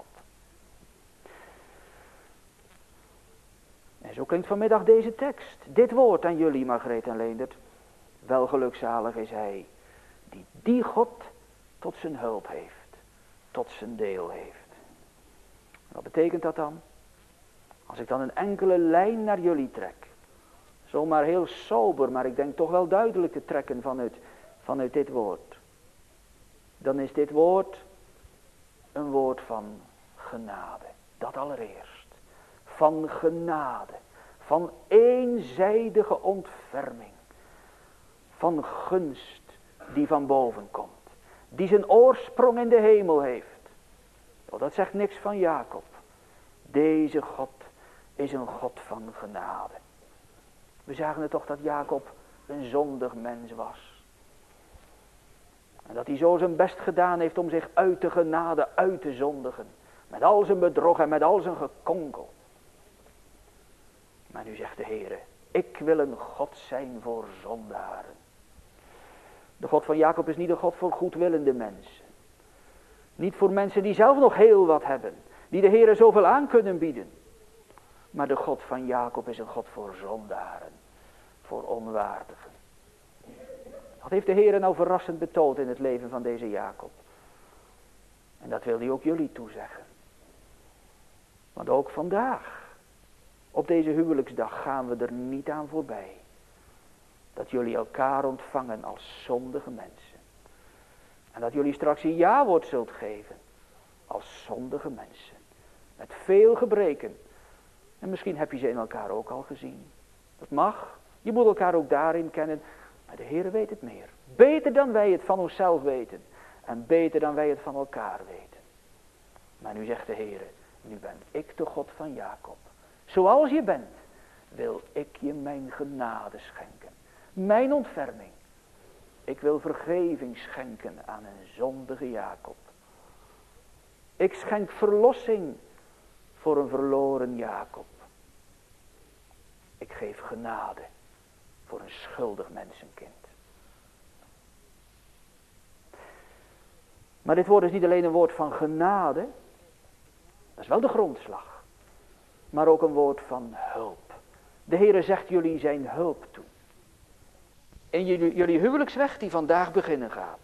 En zo klinkt vanmiddag deze tekst. Dit woord aan jullie, Margreet en Leendert. Welgelukzalig is hij die die God tot zijn hulp heeft. Tot zijn deel heeft. Wat betekent dat dan? Als ik dan een enkele lijn naar jullie trek. Zomaar heel sober, maar ik denk toch wel duidelijk te trekken vanuit, vanuit dit woord. Dan is dit woord een woord van genade. Dat allereerst. Van genade. Van eenzijdige ontferming. Van gunst die van boven komt. Die zijn oorsprong in de hemel heeft. Oh, dat zegt niks van Jacob. Deze God is een God van genade. We zagen het toch dat Jacob een zondig mens was. En dat hij zo zijn best gedaan heeft om zich uit de genade uit te zondigen. Met al zijn bedrog en met al zijn gekonkel. Maar nu zegt de Heere, ik wil een God zijn voor zondaren. De God van Jacob is niet een God voor goedwillende mensen. Niet voor mensen die zelf nog heel wat hebben. die de Heere zoveel aan kunnen bieden. Maar de God van Jacob is een God voor zondaren, voor onwaardigen. Dat heeft de Heere nou verrassend betoond in het leven van deze Jacob. En dat wil hij ook jullie toezeggen. Want ook vandaag, op deze huwelijksdag, gaan we er niet aan voorbij. Dat jullie elkaar ontvangen als zondige mensen. En dat jullie straks een ja-woord zult geven als zondige mensen. Met veel gebreken. En misschien heb je ze in elkaar ook al gezien. Dat mag. Je moet elkaar ook daarin kennen. Maar de Heere weet het meer. Beter dan wij het van onszelf weten. En beter dan wij het van elkaar weten. Maar nu zegt de Heere, nu ben ik de God van Jacob. Zoals je bent, wil ik je mijn genade schenken. Mijn ontferming. Ik wil vergeving schenken aan een zondige Jacob. Ik schenk verlossing voor een verloren Jacob. Ik geef genade voor een schuldig mensenkind. Maar dit woord is niet alleen een woord van genade. Dat is wel de grondslag. Maar ook een woord van hulp. De Heere zegt jullie zijn hulp toe. In jullie, jullie huwelijksweg die vandaag beginnen gaat.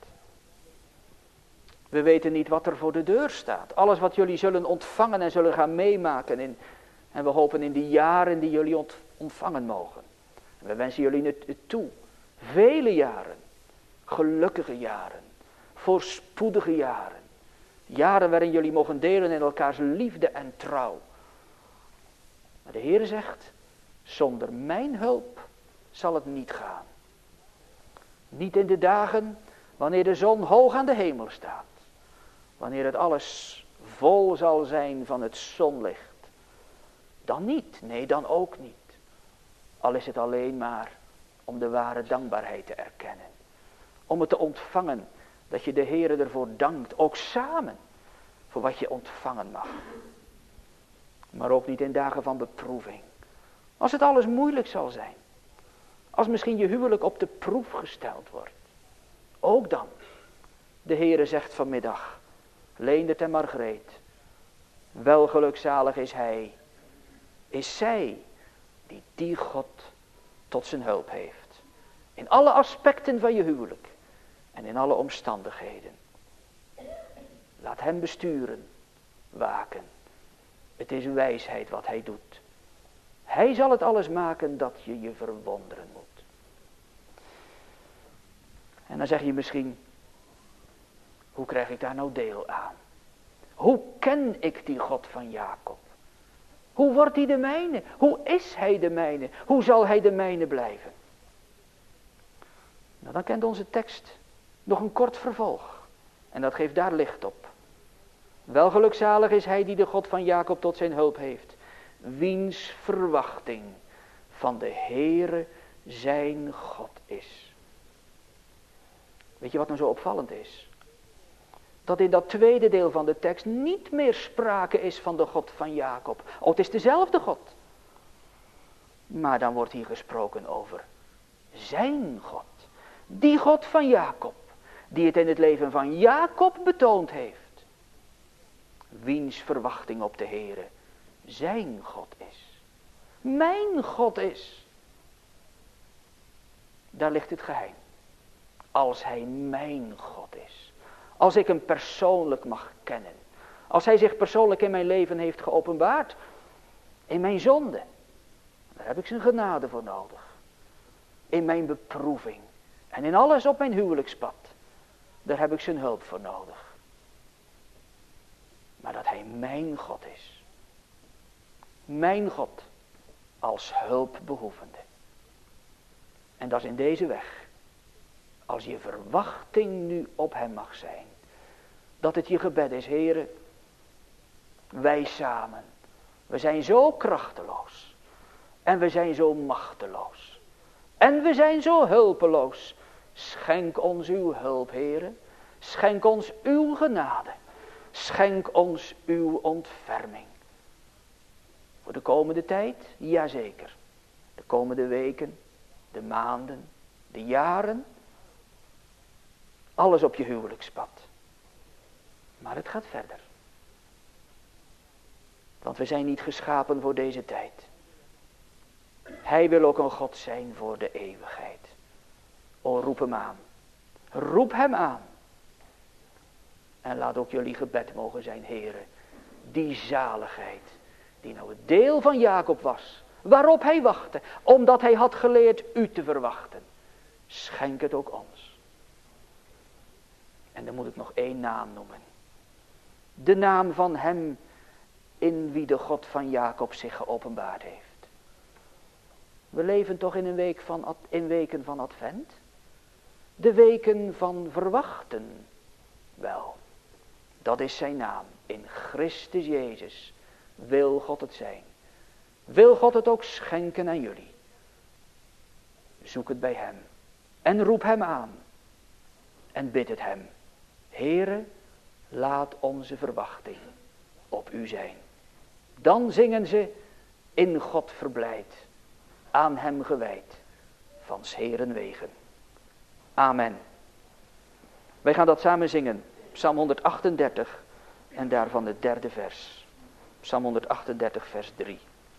We weten niet wat er voor de deur staat. Alles wat jullie zullen ontvangen en zullen gaan meemaken. In, en we hopen in die jaren die jullie ont, ontvangen mogen. En we wensen jullie het, het toe. Vele jaren. Gelukkige jaren. Voorspoedige jaren. Jaren waarin jullie mogen delen in elkaars liefde en trouw. Maar de Heer zegt, zonder mijn hulp zal het niet gaan. Niet in de dagen wanneer de zon hoog aan de hemel staat. Wanneer het alles vol zal zijn van het zonlicht. Dan niet, nee dan ook niet. Al is het alleen maar om de ware dankbaarheid te erkennen. Om het te ontvangen, dat je de Heere ervoor dankt, ook samen, voor wat je ontvangen mag. Maar ook niet in dagen van beproeving. Als het alles moeilijk zal zijn. Als misschien je huwelijk op de proef gesteld wordt. Ook dan. De Heere zegt vanmiddag. Leendert en Margreet. Wel gelukzalig is hij. Is zij. Die die God tot zijn hulp heeft. In alle aspecten van je huwelijk. En in alle omstandigheden. Laat hem besturen. Waken. Het is wijsheid wat hij doet. Hij zal het alles maken dat je je verwonderen moet. En dan zeg je misschien, hoe krijg ik daar nou deel aan? Hoe ken ik die God van Jacob? Hoe wordt hij de mijne? Hoe is hij de mijne? Hoe zal hij de mijne blijven? Nou, dan kent onze tekst nog een kort vervolg. En dat geeft daar licht op. Wel gelukzalig is hij die de God van Jacob tot zijn hulp heeft. Wiens verwachting van de Heere zijn God is. Weet je wat nou zo opvallend is? Dat in dat tweede deel van de tekst niet meer sprake is van de God van Jacob. Oh, het is dezelfde God. Maar dan wordt hier gesproken over zijn God. Die God van Jacob. Die het in het leven van Jacob betoond heeft. Wiens verwachting op de Heere zijn God is. Mijn God is. Daar ligt het geheim. Als hij mijn God is. Als ik hem persoonlijk mag kennen. Als hij zich persoonlijk in mijn leven heeft geopenbaard. In mijn zonde. Daar heb ik zijn genade voor nodig. In mijn beproeving. En in alles op mijn huwelijkspad. Daar heb ik zijn hulp voor nodig. Maar dat hij mijn God is. Mijn God. Als hulpbehoevende. En dat is in deze weg. Als je verwachting nu op hem mag zijn. Dat het je gebed is, Heere. Wij samen. We zijn zo krachteloos. En we zijn zo machteloos. En we zijn zo hulpeloos. Schenk ons uw hulp, Heere. Schenk ons uw genade. Schenk ons uw ontferming. Voor de komende tijd? Jazeker. De komende weken, de maanden, de jaren. Alles op je huwelijkspad. Maar het gaat verder. Want we zijn niet geschapen voor deze tijd. Hij wil ook een God zijn voor de eeuwigheid. O, roep hem aan. Roep hem aan. En laat ook jullie gebed mogen zijn, heren. Die zaligheid, die nou het deel van Jacob was. Waarop hij wachtte, omdat hij had geleerd u te verwachten. Schenk het ook ons. En dan moet ik nog één naam noemen. De naam van hem in wie de God van Jacob zich geopenbaard heeft. We leven toch in een week van, in weken van advent? De weken van verwachten. Wel, dat is zijn naam. In Christus Jezus wil God het zijn. Wil God het ook schenken aan jullie. Zoek het bij hem. En roep hem aan. En bid het hem. Heere, laat onze verwachting op u zijn. Dan zingen ze in God verblijd. Aan hem gewijd. Van 's Heeren wegen. Amen. Wij gaan dat samen zingen. Psalm honderdachtendertig. En daarvan het derde vers. Psalm honderdachtendertig vers drie.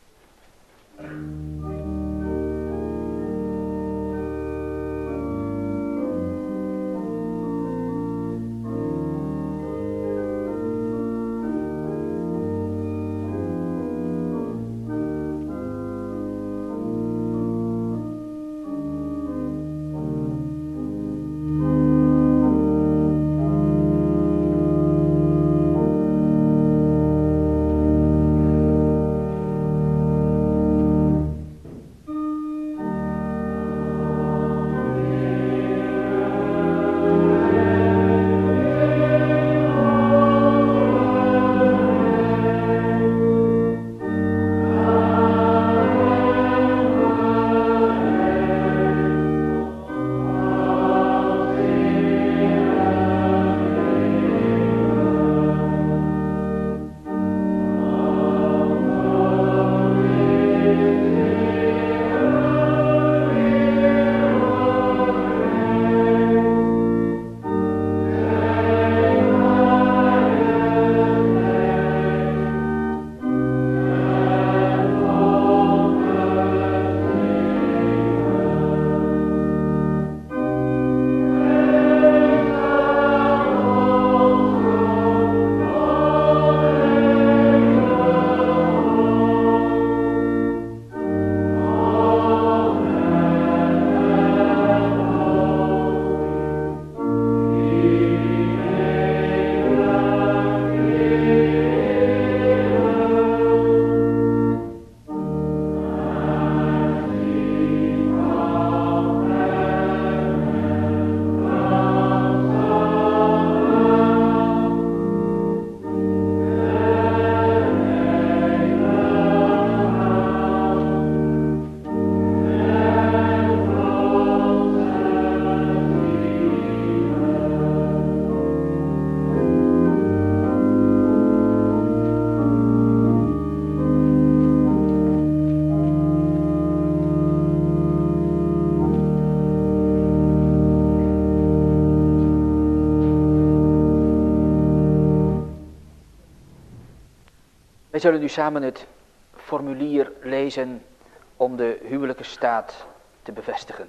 Wij zullen nu samen het formulier lezen om de huwelijke staat te bevestigen.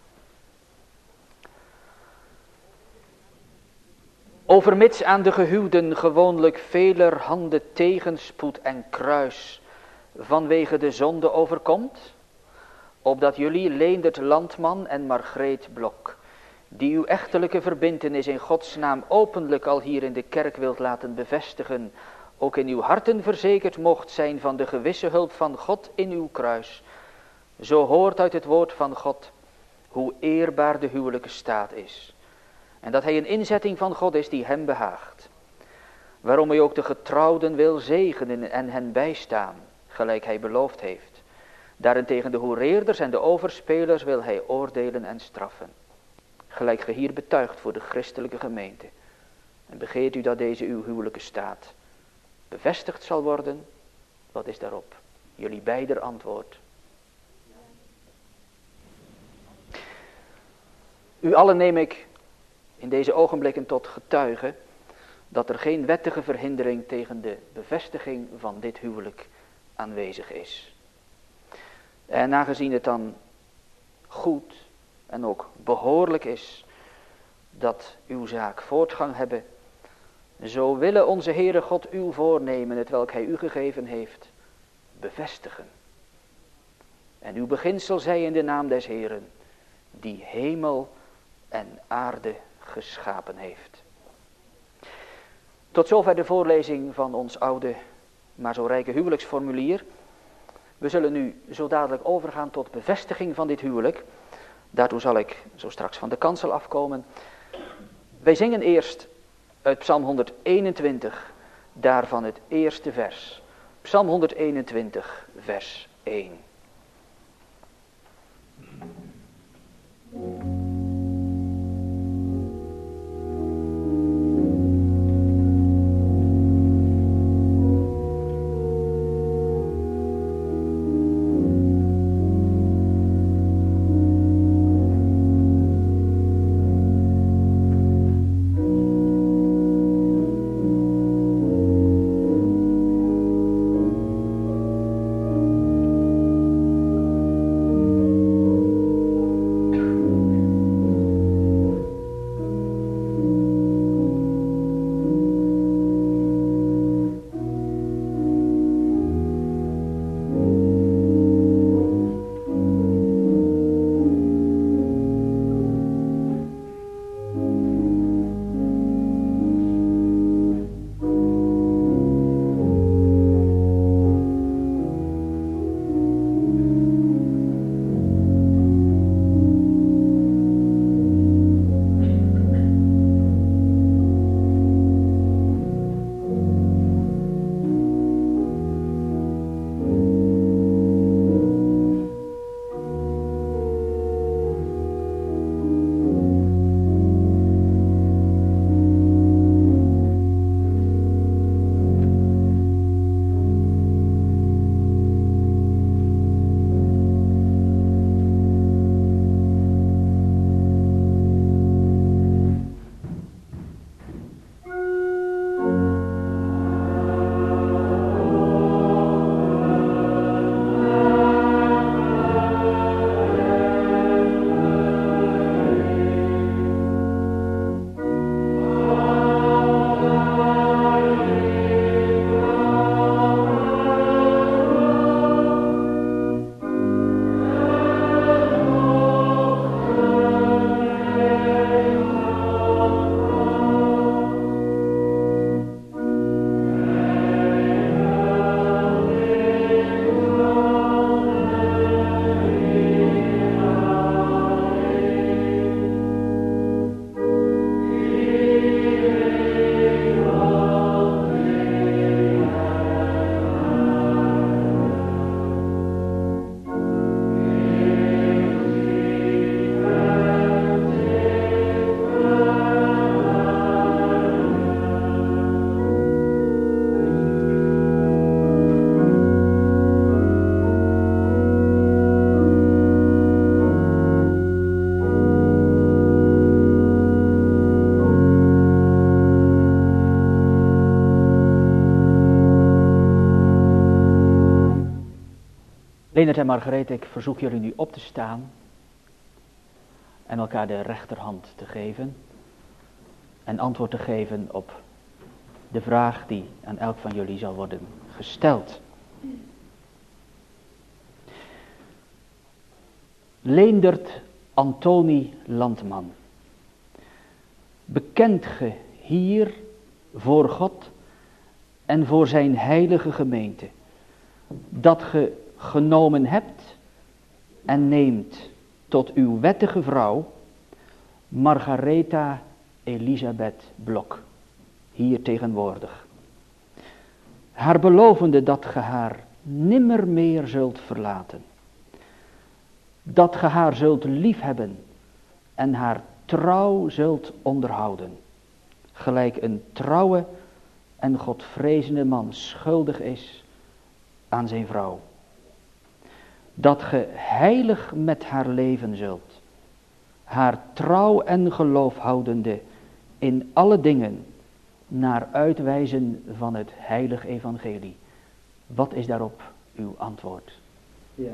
Overmits aan de gehuwden gewoonlijk velerhande tegenspoed en kruis vanwege de zonde overkomt, opdat jullie Leendert Landman en Margreet Blok, die uw echtelijke verbintenis in Gods naam openlijk al hier in de kerk wilt laten bevestigen, ook in uw harten verzekerd mocht zijn van de gewisse hulp van God in uw kruis. Zo hoort uit het woord van God hoe eerbaar de huwelijke staat is. En dat hij een inzetting van God is die hem behaagt. Waarom hij ook de getrouwden wil zegenen en hen bijstaan, gelijk hij beloofd heeft. Daarentegen de hoereerders en de overspelers wil hij oordelen en straffen. Gelijk ge hier betuigt voor de christelijke gemeente. En begeert u dat deze uw huwelijke staat bevestigd zal worden? Wat is daarop jullie beider antwoord? U allen neem ik in deze ogenblikken tot getuige dat er geen wettige verhindering tegen de bevestiging van dit huwelijk aanwezig is. En aangezien het dan goed en ook behoorlijk is dat uw zaak voortgang hebben, zo willen onze Heere God uw voornemen, het welk hij u gegeven heeft, bevestigen. En uw beginsel zij in de naam des Heeren, die hemel en aarde geschapen heeft. Tot zover de voorlezing van ons oude, maar zo rijke huwelijksformulier. We zullen nu zo dadelijk overgaan tot bevestiging van dit huwelijk. Daartoe zal ik zo straks van de kansel afkomen. Wij zingen eerst uit Psalm honderdeenentwintig, daarvan het eerste vers. Psalm honderdeenentwintig, vers één. Leendert en Margarethe, ik verzoek jullie nu op te staan en elkaar de rechterhand te geven en antwoord te geven op de vraag die aan elk van jullie zal worden gesteld. Leendert Antonie Landman, bekent ge hier voor God en voor zijn heilige gemeente, dat ge genomen hebt en neemt tot uw wettige vrouw Margaretha Elisabeth Blok, hier tegenwoordig. Haar belovende dat ge haar nimmer meer zult verlaten, dat ge haar zult liefhebben en haar trouw zult onderhouden, gelijk een trouwe en godvrezende man schuldig is aan zijn vrouw. Dat ge heilig met haar leven zult, haar trouw en geloof houdende in alle dingen naar uitwijzen van het heilig evangelie. Wat is daarop uw antwoord? Ja.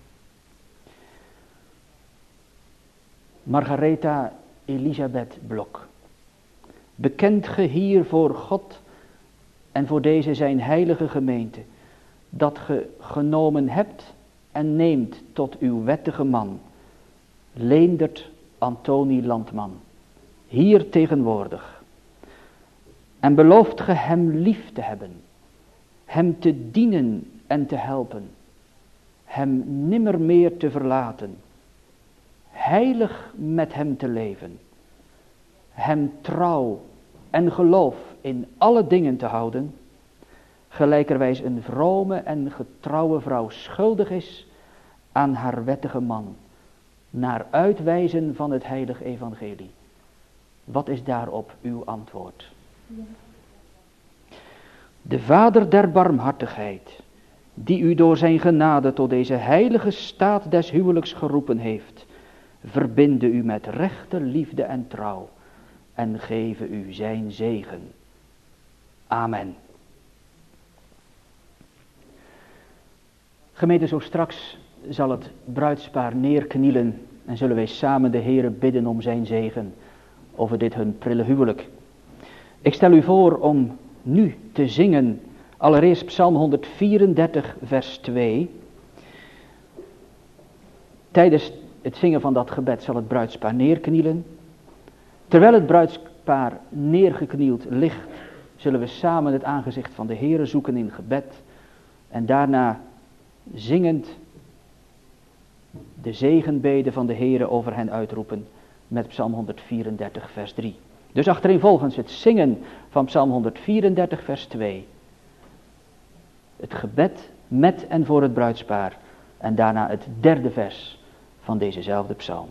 Margaretha Elisabeth Blok. Bekent ge hier voor God en voor deze zijn heilige gemeente, dat ge genomen hebt en neemt tot uw wettige man, Leendert Antonie Landman, hier tegenwoordig. En belooft ge hem lief te hebben, hem te dienen en te helpen, hem nimmer meer te verlaten, heilig met hem te leven, hem trouw en geloof in alle dingen te houden, gelijkerwijs een vrome en getrouwe vrouw schuldig is aan haar wettige man, naar uitwijzen van het heilig evangelie. Wat is daarop uw antwoord? Ja. De Vader der barmhartigheid, die u door zijn genade tot deze heilige staat des huwelijks geroepen heeft, verbinde u met rechte liefde en trouw en geven u zijn zegen. Amen. Gemeente, zo straks zal het bruidspaar neerknielen en zullen wij samen de Heere bidden om zijn zegen over dit hun prille huwelijk. Ik stel u voor om nu te zingen allereerst Psalm honderdvierendertig vers twee. Tijdens het zingen van dat gebed zal het bruidspaar neerknielen. Terwijl het bruidspaar neergeknield ligt, zullen we samen het aangezicht van de Heere zoeken in gebed. En daarna zingend de zegenbede van de Heere over hen uitroepen met Psalm honderdvierendertig vers drie. Dus achtereenvolgens het zingen van Psalm honderdvierendertig vers twee. Het gebed met en voor het bruidspaar. En daarna het derde vers van dezezelfde psalm.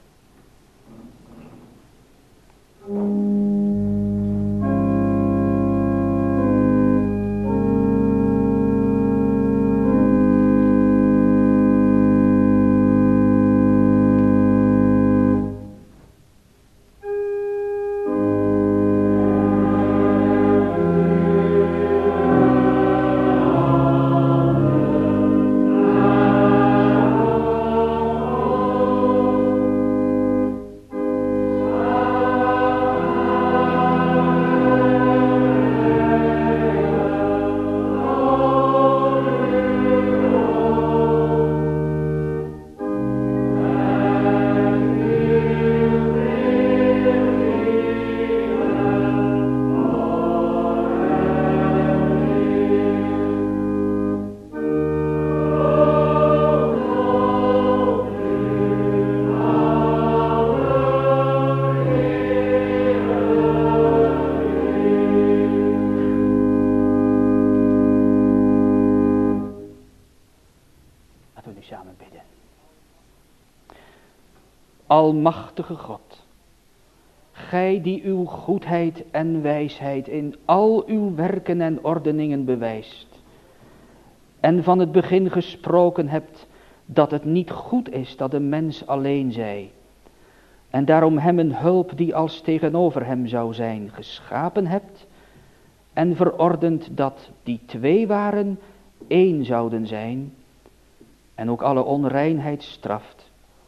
Almachtige God, gij die uw goedheid en wijsheid in al uw werken en ordeningen bewijst, en van het begin gesproken hebt dat het niet goed is dat de mens alleen zij, en daarom hem een hulp die als tegenover hem zou zijn geschapen hebt, en verordend dat die twee waren één zouden zijn, en ook alle onreinheid straft.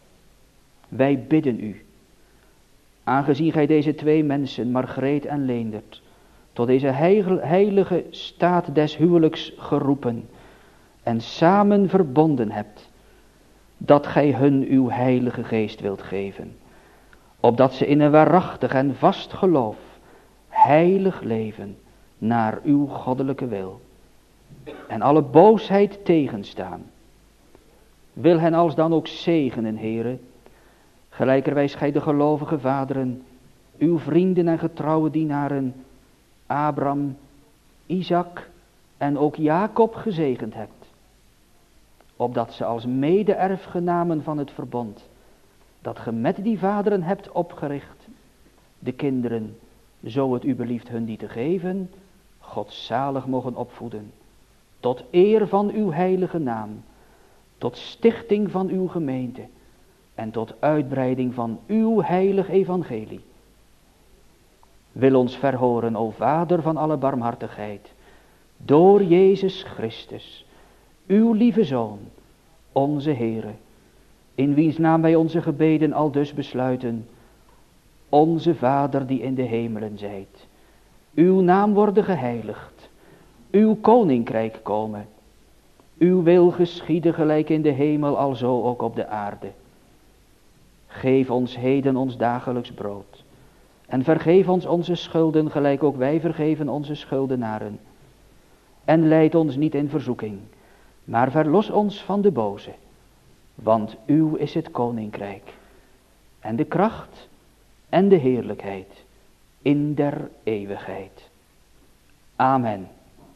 Wij bidden u, aangezien gij deze twee mensen, Margreet en Leendert, tot deze heilige staat des huwelijks geroepen en samen verbonden hebt, dat gij hun uw heilige geest wilt geven, opdat ze in een waarachtig en vast geloof heilig leven naar uw goddelijke wil en alle boosheid tegenstaan. Wil hen alsdan ook zegenen, Heere, gelijkerwijs gij de gelovige vaderen, uw vrienden en getrouwe dienaren, Abraham, Isaac en ook Jacob gezegend hebt, opdat ze als mede-erfgenamen van het verbond, dat ge met die vaderen hebt opgericht, de kinderen, zo het u belieft hun die te geven, godzalig mogen opvoeden, tot eer van uw heilige naam, tot stichting van uw gemeente, en tot uitbreiding van uw heilig evangelie. wil ons verhoren, o Vader van alle barmhartigheid, door Jezus Christus, uw lieve Zoon, onze Heere, in wiens naam wij onze gebeden aldus besluiten. Onze Vader die in de hemelen zijt, uw naam worden geheiligd, uw koninkrijk komen, uw wil geschieden gelijk in de hemel, alzo ook op de aarde. Geef ons heden ons dagelijks brood, en vergeef ons onze schulden, gelijk ook wij vergeven onze schuldenaren. En leid ons niet in verzoeking, maar verlos ons van de boze, want uw is het koninkrijk, en de kracht, en de heerlijkheid, in der eeuwigheid. Amen.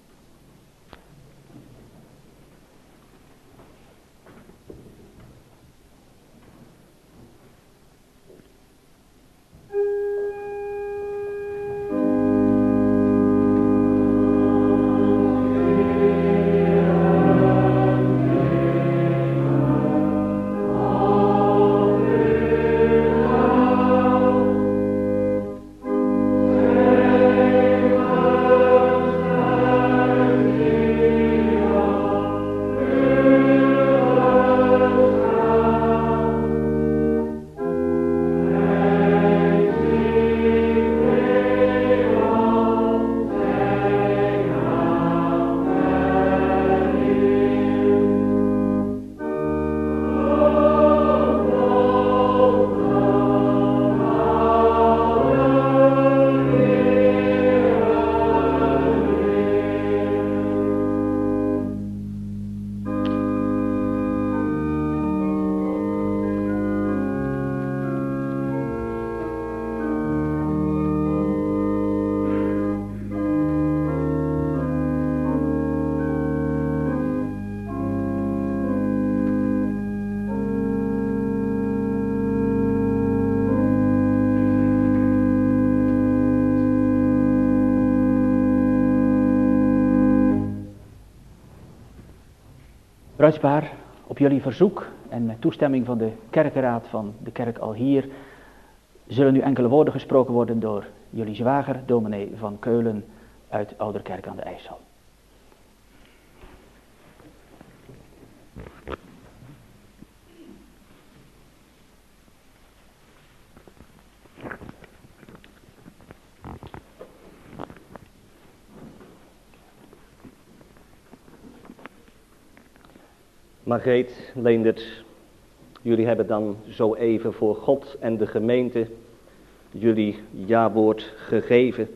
Bruidspaar, op jullie verzoek en met toestemming van de kerkenraad van de kerk Alhier zullen nu enkele woorden gesproken worden door jullie zwager, dominee van Keulen uit Ouderkerk aan de IJssel. Margreet, Leendert, jullie hebben dan zo even voor God en de gemeente jullie jawoord gegeven.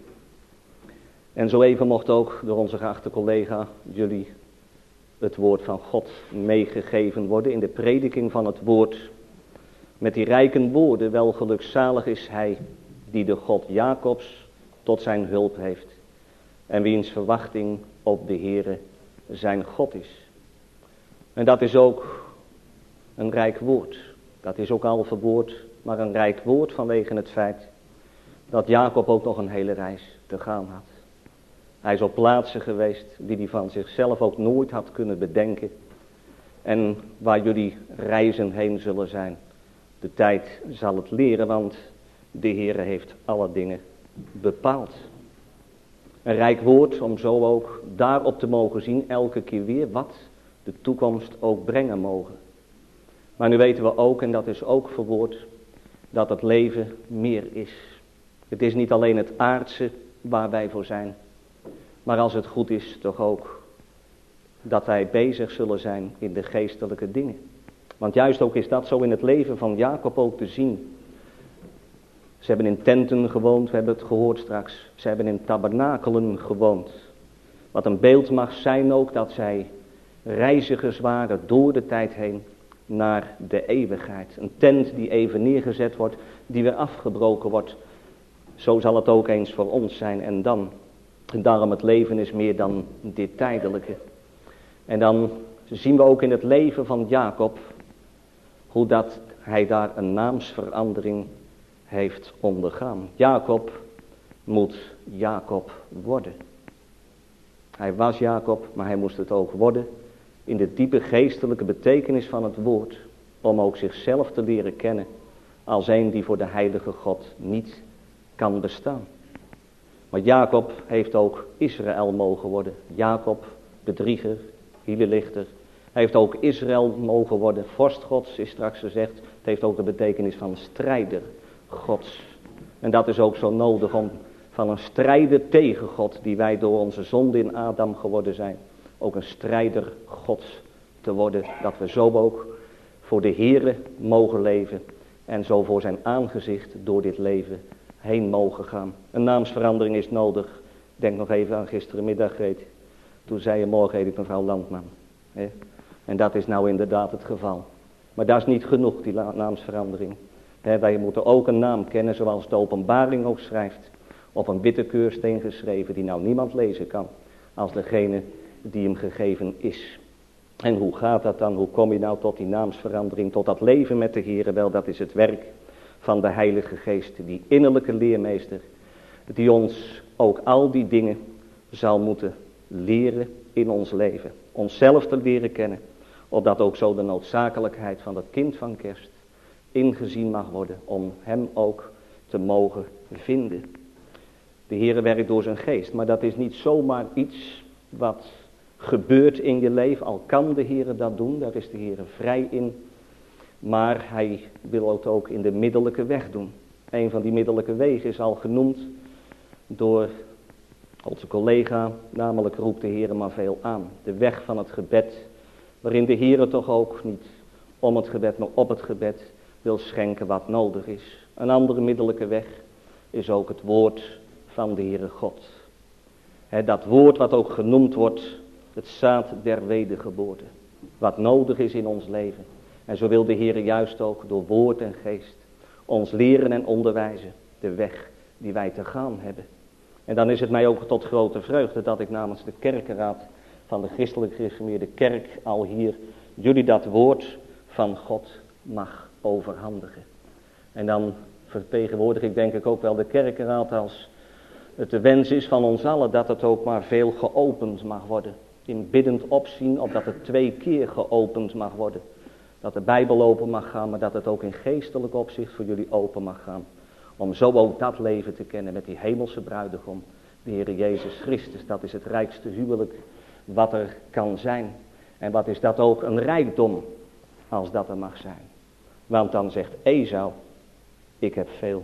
En zo even mocht ook door onze geachte collega jullie het woord van God meegegeven worden in de prediking van het woord. Met die rijke woorden, wel gelukzalig is hij die de God Jacobs tot zijn hulp heeft. En wiens verwachting op de Heere zijn God is. En dat is ook een rijk woord. Dat is ook al verwoord, maar een rijk woord vanwege het feit dat Jacob ook nog een hele reis te gaan had. Hij is op plaatsen geweest die hij van zichzelf ook nooit had kunnen bedenken. En waar jullie reizen heen zullen zijn. De tijd zal het leren, want de Heere heeft alle dingen bepaald. Een rijk woord om zo ook daarop te mogen zien, elke keer weer wat de toekomst ook brengen mogen. Maar nu weten we ook, en dat is ook verwoord, dat het leven meer is. Het is niet alleen het aardse waar wij voor zijn, maar als het goed is toch ook dat wij bezig zullen zijn in de geestelijke dingen. Want juist ook is dat zo in het leven van Jacob ook te zien. Ze hebben in tenten gewoond, we hebben het gehoord straks. Ze hebben in tabernakelen gewoond. Wat een beeld mag zijn ook dat zij reizigers waren door de tijd heen naar de eeuwigheid. Een tent die even neergezet wordt, die weer afgebroken wordt. Zo zal het ook eens voor ons zijn en dan. En daarom het leven is meer dan dit tijdelijke. En dan zien we ook in het leven van Jacob hoe dat hij daar een naamsverandering heeft ondergaan. Jacob moet Jacob worden. Hij was Jacob, maar hij moest het ook worden in de diepe geestelijke betekenis van het woord, om ook zichzelf te leren kennen als een die voor de heilige God niet kan bestaan. Maar Jacob heeft ook Israël mogen worden. Jacob, bedrieger, hielenlichter. Hij heeft ook Israël mogen worden. Vorst Gods is straks gezegd. Het heeft ook de betekenis van strijder Gods. En dat is ook zo nodig om van een strijder tegen God, die wij door onze zonde in Adam geworden zijn, ook een strijder Gods te worden. Dat we zo ook voor de Here mogen leven en zo voor zijn aangezicht door dit leven heen mogen gaan. Een naamsverandering is nodig. Denk nog even aan gisterenmiddag, Greet. Toen zei je, morgen heet ik mevrouw Landman. He? En dat is nou inderdaad het geval. Maar dat is niet genoeg, die naamsverandering. He, wij moeten ook een naam kennen, zoals de Openbaring ook schrijft. Op een witte keursteen geschreven, die nou niemand lezen kan, als degene die hem gegeven is. En hoe gaat dat dan? Hoe kom je nou tot die naamsverandering, tot dat leven met de Heere? Wel, dat is het werk van de Heilige Geest, die innerlijke leermeester, die ons ook al die dingen zal moeten leren in ons leven. Onszelf te leren kennen, opdat ook zo de noodzakelijkheid van dat kind van kerst ingezien mag worden, om hem ook te mogen vinden. De Heere werkt door zijn geest, maar dat is niet zomaar iets wat gebeurt in je leven, al kan de Heere dat doen, daar is de Heere vrij in. Maar hij wil het ook in de middellijke weg doen. Een van die middellijke wegen is al genoemd door onze collega, namelijk roept de Heere maar veel aan. De weg van het gebed, waarin de Heere toch ook niet om het gebed, maar op het gebed wil schenken wat nodig is. Een andere middellijke weg is ook het woord van de Heere God. He, dat woord wat ook genoemd wordt, het zaad der wedergeboorte. Wat nodig is in ons leven. En zo wil de Heere juist ook door woord en geest ons leren en onderwijzen de weg die wij te gaan hebben. En dan is het mij ook tot grote vreugde dat ik namens de kerkenraad van de Christelijk Gereformeerde Kerk al hier jullie dat woord van God mag overhandigen. En dan vertegenwoordig ik denk ik ook wel de kerkenraad als het de wens is van ons allen dat het ook maar veel geopend mag worden. In biddend opzien, opdat het twee keer geopend mag worden. Dat de Bijbel open mag gaan, maar dat het ook in geestelijk opzicht voor jullie open mag gaan. Om zo ook dat leven te kennen met die hemelse bruidegom, de Heere Jezus Christus. Dat is het rijkste huwelijk wat er kan zijn. En wat is dat ook een rijkdom, als dat er mag zijn. Want dan zegt Esau, ik heb veel.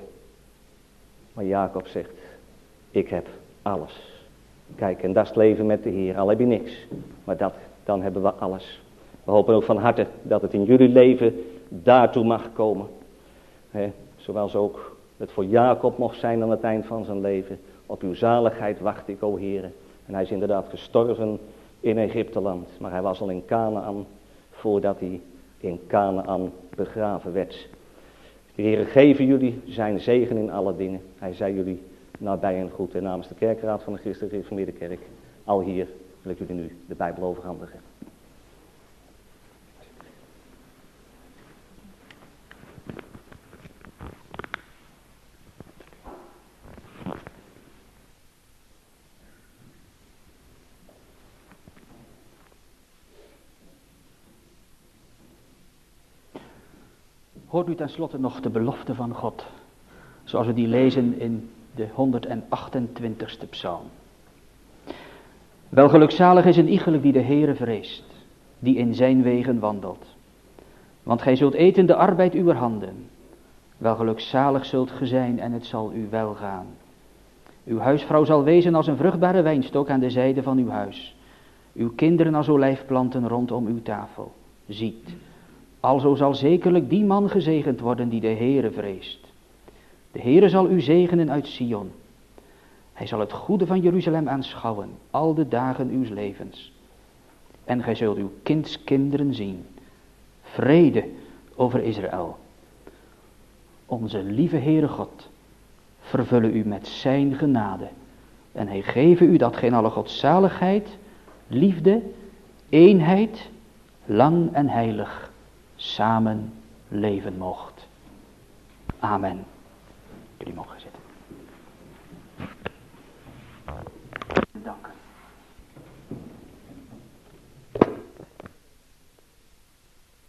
Maar Jacob zegt, ik heb alles. Kijk, en dat is het leven met de Heer. Al heb je niks, maar dat, dan hebben we alles. We hopen ook van harte dat het in jullie leven daartoe mag komen. He, zoals ook het voor Jacob mocht zijn aan het eind van zijn leven. Op uw zaligheid wacht ik, o Heere. En hij is inderdaad gestorven in Egypteland. Maar hij was al in Kanaan voordat hij in Kanaan begraven werd. De Heere geven jullie zijn zegen in alle dingen. Hij zei jullie nabij en goed. En namens de kerkraad van de Christelijke Gereformeerde Kerk, al hier wil ik jullie nu de Bijbel overhandigen. Hoort u tenslotte nog de belofte van God, zoals we die lezen in de honderdachtentwintigste psalm. Wel gelukzalig is een iegelijk die de Heere vreest, die in zijn wegen wandelt. Want gij zult eten de arbeid uwer handen. Wel gelukzalig zult ge zijn en het zal u wel gaan. Uw huisvrouw zal wezen als een vruchtbare wijnstok aan de zijde van uw huis. Uw kinderen als olijfplanten rondom uw tafel. Ziet, alzo zal zekerlijk die man gezegend worden die de Heere vreest. De Heere zal u zegenen uit Sion. Hij zal het goede van Jeruzalem aanschouwen, al de dagen uws levens. En gij zult uw kindskinderen zien. Vrede over Israël. Onze lieve Heere God, vervullen u met zijn genade. En hij geven u dat geen alle godzaligheid, liefde, eenheid, lang en heilig, samen leven mocht. Amen. Jullie mogen zitten. Dank.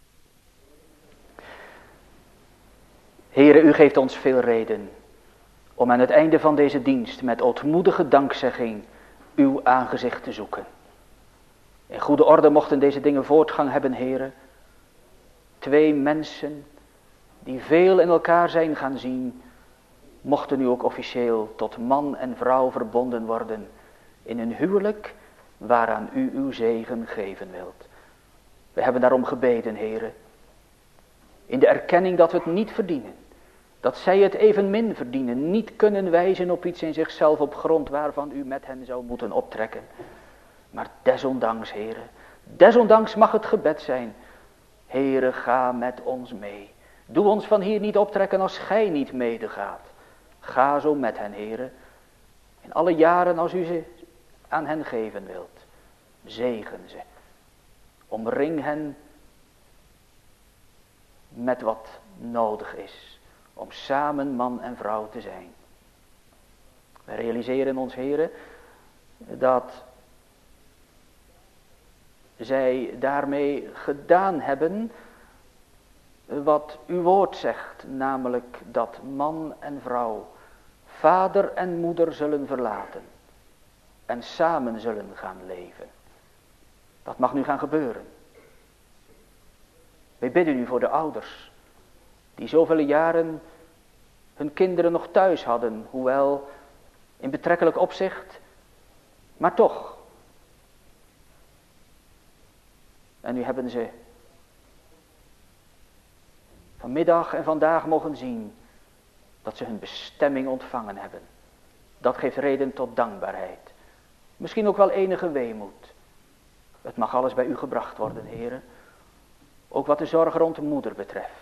Heere, u geeft ons veel reden om aan het einde van deze dienst met ootmoedige dankzegging uw aangezicht te zoeken. In goede orde mochten deze dingen voortgang hebben, Heere. Twee mensen die veel in elkaar zijn gaan zien, mochten nu ook officieel tot man en vrouw verbonden worden in een huwelijk waaraan u uw zegen geven wilt. We hebben daarom gebeden, Heere, in de erkenning dat we het niet verdienen, dat zij het evenmin verdienen, niet kunnen wijzen op iets in zichzelf op grond waarvan u met hen zou moeten optrekken. Maar desondanks, Heere, desondanks mag het gebed zijn, Heere, ga met ons mee. Doe ons van hier niet optrekken als gij niet medegaat. Ga zo met hen, Heere, in alle jaren als u ze aan hen geven wilt. Zegen ze. Omring hen met wat nodig is om samen man en vrouw te zijn. We realiseren ons, Heere, dat zij daarmee gedaan hebben wat uw woord zegt, namelijk dat man en vrouw vader en moeder zullen verlaten en samen zullen gaan leven. Dat mag nu gaan gebeuren. Wij bidden u voor de ouders die zoveel jaren hun kinderen nog thuis hadden, hoewel in betrekkelijk opzicht, maar toch. En nu hebben ze vanmiddag en vandaag mogen zien dat ze hun bestemming ontvangen hebben. Dat geeft reden tot dankbaarheid. Misschien ook wel enige weemoed. Het mag alles bij u gebracht worden, Heere. Ook wat de zorg rond de moeder betreft.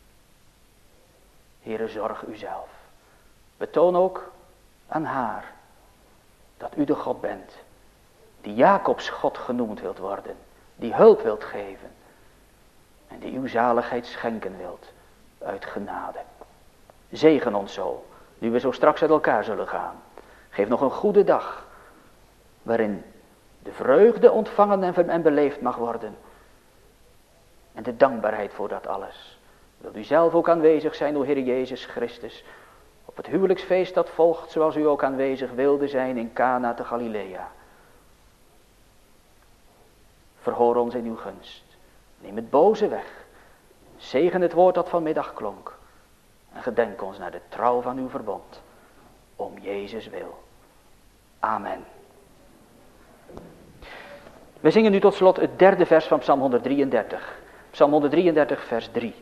Heere, zorg u zelf. Betoon ook aan haar dat u de God bent, die Jacobs God genoemd wilt worden, die hulp wilt geven en die uw zaligheid schenken wilt uit genade. Zegen ons zo, nu we zo straks uit elkaar zullen gaan. Geef nog een goede dag, waarin de vreugde ontvangen en, en beleefd mag worden. En de dankbaarheid voor dat alles. Wilt u zelf ook aanwezig zijn, o Heer Jezus Christus, op het huwelijksfeest dat volgt, zoals u ook aanwezig wilde zijn in Cana te Galilea. Verhoor ons in uw gunst. Neem het boze weg. Zegen het woord dat vanmiddag klonk. En gedenk ons naar de trouw van uw verbond. Om Jezus wil. Amen. We zingen nu tot slot het derde vers van Psalm honderddrieëndertig. Psalm honderddrieëndertig vers drie.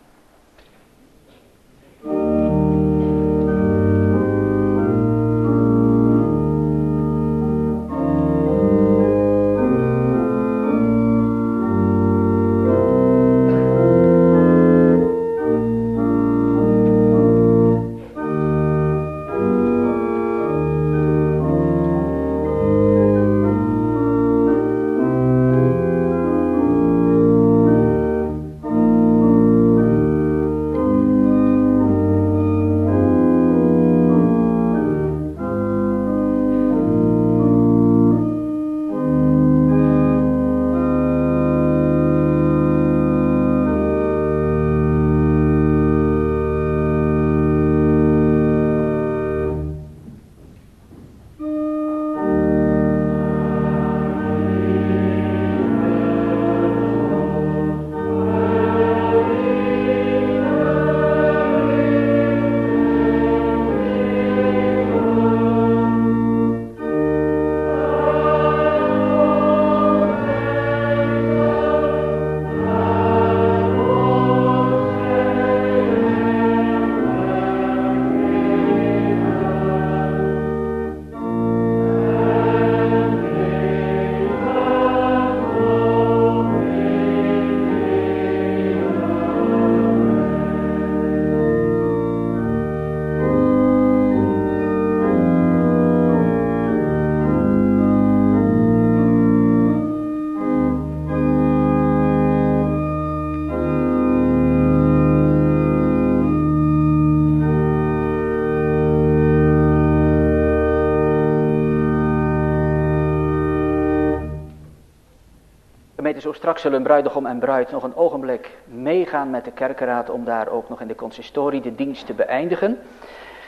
Zo straks zullen bruidegom en bruid nog een ogenblik meegaan met de kerkenraad om daar ook nog in de consistorie de dienst te beëindigen.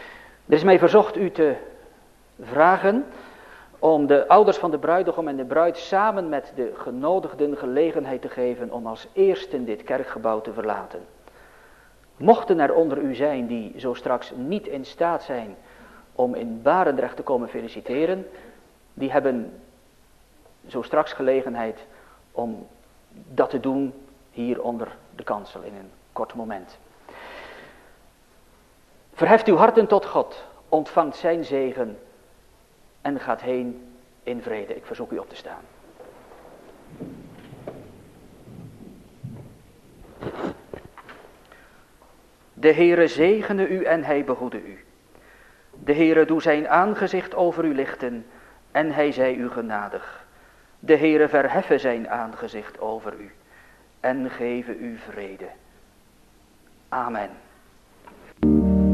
Er is mij verzocht u te vragen om de ouders van de bruidegom en de bruid samen met de genodigden gelegenheid te geven om als eersten dit kerkgebouw te verlaten. Mochten er onder u zijn die zo straks niet in staat zijn om in Barendrecht te komen feliciteren, die hebben zo straks gelegenheid om dat te doen hier onder de kansel in een kort moment. Verheft uw harten tot God, ontvangt zijn zegen en gaat heen in vrede. Ik verzoek u op te staan. De Heere zegene u en hij behoede u. De Heere doe zijn aangezicht over u lichten en hij zij u genadig. De Heere verheffe zijn aangezicht over u en geven u vrede. Amen.